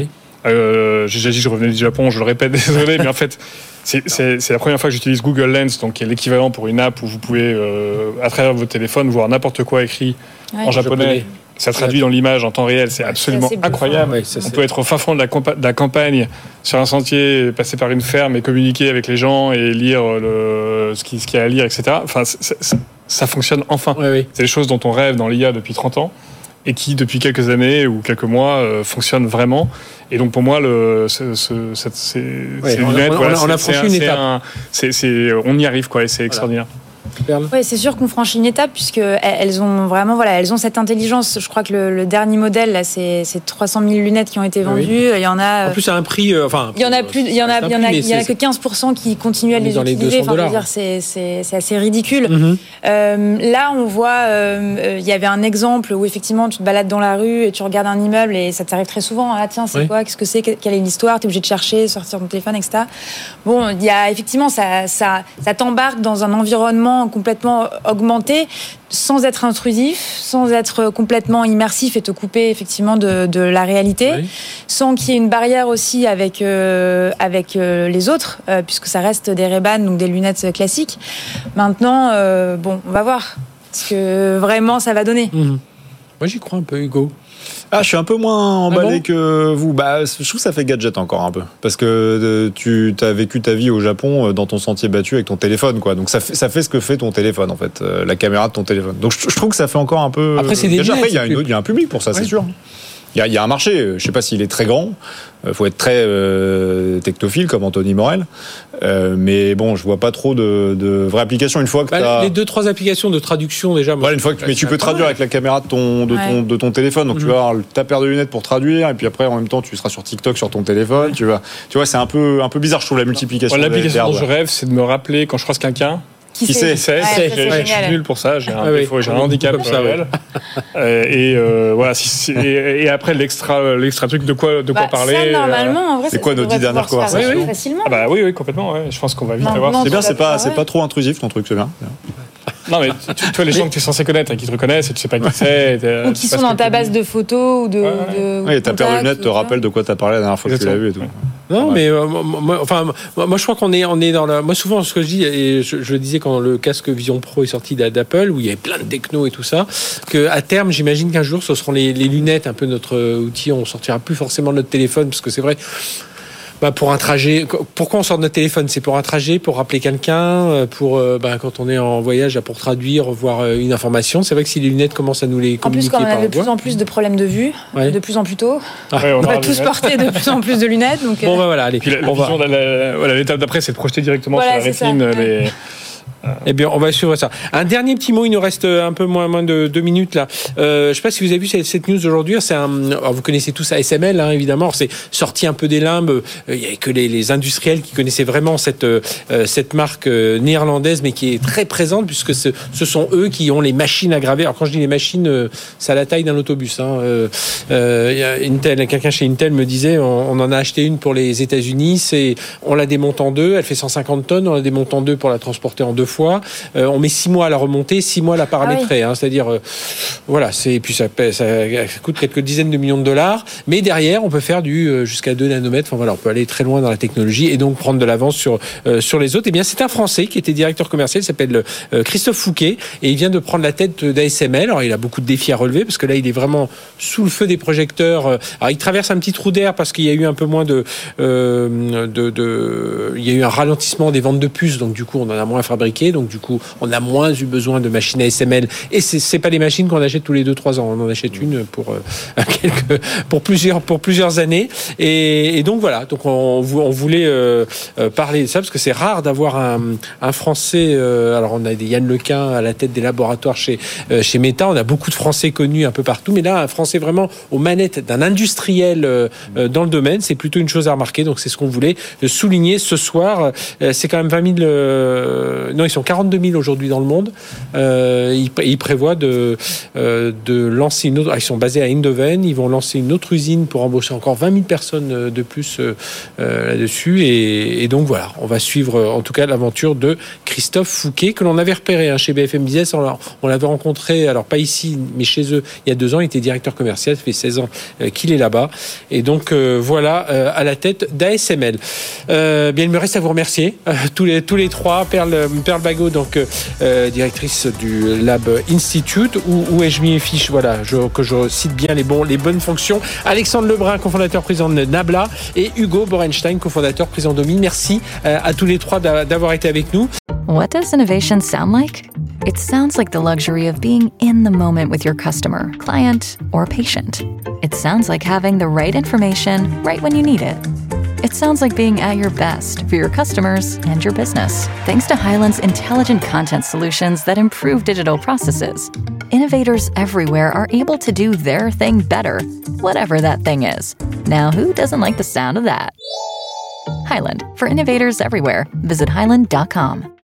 Euh, j'ai déjà dit que je revenais du Japon, je le répète, désolé, mais en fait, c'est, c'est, c'est la première fois que j'utilise Google Lens, donc qui est l'équivalent pour une app où vous pouvez, euh, à travers votre téléphone, voir n'importe quoi écrit ouais, en japonais. japonais. Ça traduit dans l'image en temps réel, c'est absolument c'est incroyable. Ouais, ça, On peut être au fin fond de la, compa- de la campagne, sur un sentier, passer par une ferme et communiquer avec les gens et lire le, ce, qui, ce qu'il y a à lire, et cetera. Enfin, c'est, c'est, ça fonctionne enfin. Ouais, ouais. C'est des choses dont on rêve dans l'I A depuis trente ans et qui, depuis quelques années ou quelques mois, euh, fonctionnent vraiment. Et donc, pour moi, le, ce, ce, cette, ces, ouais, ces lunettes, on, voilà, on, on a franchi une étape. Un, c'est, c'est, on y arrive, quoi, et c'est voilà. extraordinaire. Oui, c'est sûr qu'on franchit une étape puisque elles ont vraiment, voilà, elles ont cette intelligence. Je crois que le, le dernier modèle là, c'est, c'est trois cent mille lunettes qui ont été vendues. Oui. Il y en a. En plus, à un prix, euh, enfin. Il y en a plus, il y en a, il y en a, il y en a que quinze pour cent qui continuent à les utiliser. Enfin, je veux dire, c'est, c'est, c'est assez ridicule. Mm-hmm. Euh, là, on voit, euh, il y avait un exemple où effectivement, tu te balades dans la rue et tu regardes un immeuble et ça t'arrive très souvent. Ah tiens, c'est oui. quoi, qu'est-ce que c'est, quelle est l'histoire, t'es obligé de chercher, sortir ton téléphone, et cetera. Bon, il y a effectivement, ça, ça, ça t'embarque dans un environnement complètement augmenté sans être intrusif, sans être complètement immersif et te couper effectivement de, de la réalité, oui. sans qu'il y ait une barrière aussi avec, euh, avec euh, les autres, euh, puisque ça reste des Ray-Ban, donc des lunettes classiques. Maintenant, euh, bon, on va voir ce que vraiment ça va donner. Mmh. Moi, j'y crois un peu, Hugo. Ah, je suis un peu moins emballé ah bon que vous. Bah, je trouve que ça fait gadget encore un peu. Parce que tu as vécu ta vie au Japon dans ton sentier battu avec ton téléphone, quoi. Donc ça fait, ça fait ce que fait ton téléphone, en fait, la caméra de ton téléphone. Donc je, je trouve que ça fait encore un peu. Après, c'est des Déjà, lunettes, après, il y a une, il y a un public pour ça, ouais. c'est sûr. Il y, a, il y a un marché. Je ne sais pas s'il est très grand. Il faut être très euh, technophile comme Anthony Morel. Euh, mais bon, je vois pas trop de, de vraies applications. Une fois que bah, t'as... les deux trois applications de traduction déjà. Moi, ouais, une fois que tu, mais tu peux traduire avec la caméra de ton de ton, ouais. de ton téléphone. Donc mmh. tu vas avoir ta paire de lunettes pour traduire, et puis après en même temps tu seras sur TikTok sur ton téléphone. Tu vas, tu vois, c'est un peu un peu bizarre. Je trouve la multiplication. Ouais, l'application dont je rêve, c'est de me rappeler quand je croise quelqu'un. Qui, qui sait, sait, c'est, c'est, ouais, je suis nul pour ça, j'ai un, ah oui, défaut, j'ai un handicap comme ça, ouais. euh, et euh, voilà, si, si, et, et après l'extra, l'extra truc de quoi, de bah, quoi parler. Ça, normalement, euh, en vrai, c'est quoi nos dix dernières conversations oui, oui. facilement. Ah bah oui, oui, complètement. Ouais. Je pense qu'on va vite non, avoir. Non, c'est bien, c'est pas, ouais. c'est pas trop intrusif ton truc, c'est bien. Non mais tu, tu vois les gens que tu es censé connaître et qui te reconnaissent et tu sais pas qui c'est. Ou qui sont dans ta base de photos ou de. Ouais, ouais. Oui, ta paire de lunettes te rappelle de quoi t'as parlé la dernière fois que tu l'as vu et tout. Non, mais euh, moi, enfin, moi, je crois qu'on est, on est dans la. Moi, souvent, ce que je dis, et je, je le disais quand le casque Vision Pro est sorti d'Apple, où il y avait plein de techno et tout ça, que à terme, j'imagine qu'un jour, ce seront les, les lunettes, un peu notre outil. On sortira plus forcément de notre téléphone, parce que c'est vrai. Bah pour un trajet, pourquoi on sort de notre téléphone ? C'est pour un trajet, pour rappeler quelqu'un, pour bah, quand on est en voyage, pour traduire, voir une information. C'est vrai que si les lunettes commencent à nous les communiquer par En plus, quand on a de voix, plus en plus de problèmes de vue, ouais. de plus en plus tôt, ah, ouais, on, on va tous porter de plus en plus de lunettes. Donc bon, bah voilà, allez. Puis la, la on vision, va. La, la, voilà, l'étape d'après, c'est de projeter directement voilà, sur la rétine ça, les. Ouais. Eh bien, on va suivre ça. Un dernier petit mot, il nous reste un peu moins, moins de deux minutes là. Euh, je ne sais pas si vous avez vu cette, cette news aujourd'hui. C'est un, alors vous connaissez tous A S M L, hein, évidemment. Alors, c'est sorti un peu des limbes. Il n'y avait que les, les industriels qui connaissaient vraiment cette, euh, cette marque euh, néerlandaise, mais qui est très présente puisque ce, ce sont eux qui ont les machines à graver. Alors quand je dis les machines, euh, c'est à la taille d'un autobus. Hein. Euh, euh, y a Intel, quelqu'un chez Intel me disait, on, on en a acheté une pour les États-Unis. C'est, on la démonte en deux. Elle fait cent cinquante tonnes. On la démonte en deux pour la transporter en deux fois. Euh, on met six mois à la remonter, six mois à la paramétrer. Ah oui. hein, c'est-à-dire, euh, voilà, c'est, et puis ça, ça, ça coûte quelques dizaines de millions de dollars. Mais derrière, on peut faire du euh, jusqu'à deux nanomètres. Enfin voilà, on peut aller très loin dans la technologie et donc prendre de l'avance sur euh, sur les autres. Et bien, c'est un Français qui était directeur commercial, il s'appelle euh, Christophe Fouquet, et il vient de prendre la tête d'A S M L. Alors, il a beaucoup de défis à relever parce que là, il est vraiment sous le feu des projecteurs. Alors, il traverse un petit trou d'air parce qu'il y a eu un peu moins de, euh, de, de, il y a eu un ralentissement des ventes de puces. Donc, du coup, on en a moins fabriqué. Donc, du coup, on a moins eu besoin de machines A S M L. Et c'est, c'est pas les machines qu'on achète tous les deux trois ans. On en achète une pour euh, quelques, pour plusieurs, pour plusieurs années. Et, et donc voilà. Donc on, on voulait euh, parler de ça parce que c'est rare d'avoir un, un Français. Euh, alors on a des Yann Lequin à la tête des laboratoires chez euh, chez Meta. On a beaucoup de Français connus un peu partout. Mais là, un Français vraiment aux manettes d'un industriel euh, dans le domaine, c'est plutôt une chose à remarquer. Donc c'est ce qu'on voulait souligner ce soir. Euh, c'est quand même vingt mille euh, non, ils sont quarante-deux mille aujourd'hui dans le monde. Euh, ils, ils prévoient de, euh, de lancer une autre. Ils sont basés à Eindhoven. Ils vont lancer une autre usine pour embaucher encore vingt mille personnes de plus euh, là-dessus. Et, et donc voilà, on va suivre en tout cas l'aventure de Christophe Fouquet que l'on avait repéré hein, chez B F M Business. On, on l'avait rencontré, alors pas ici, mais chez eux, il y a deux ans. Il était directeur commercial. Ça fait seize ans euh, qu'il est là-bas. Et donc euh, voilà, euh, à la tête d'A S M L. Euh, bien, il me reste à vous remercier euh, tous les tous les trois. Perle Perle Bagot, donc euh, directrice du Lab Institute. Où, où ai-je mis mes fiches? Voilà, je, que je cite bien les bons les bonnes fonctions. Alexandre Lebrun, cofondateur président de Nabla, et Hugo Borenstein, cofondateur président d'Omi. Merci euh, à tous les trois d'avoir été avec nous. What does innovation sound like? It sounds like the luxury of being in the moment with your customer, client, or patient. It sounds like having the right information right when you need it. It sounds like being at your best for your customers and your business. Thanks to Hyland's intelligent content solutions that improve digital processes, innovators everywhere are able to do their thing better, whatever that thing is. Now, who doesn't like the sound of that? Hyland, for innovators everywhere. Visit hyland dot com.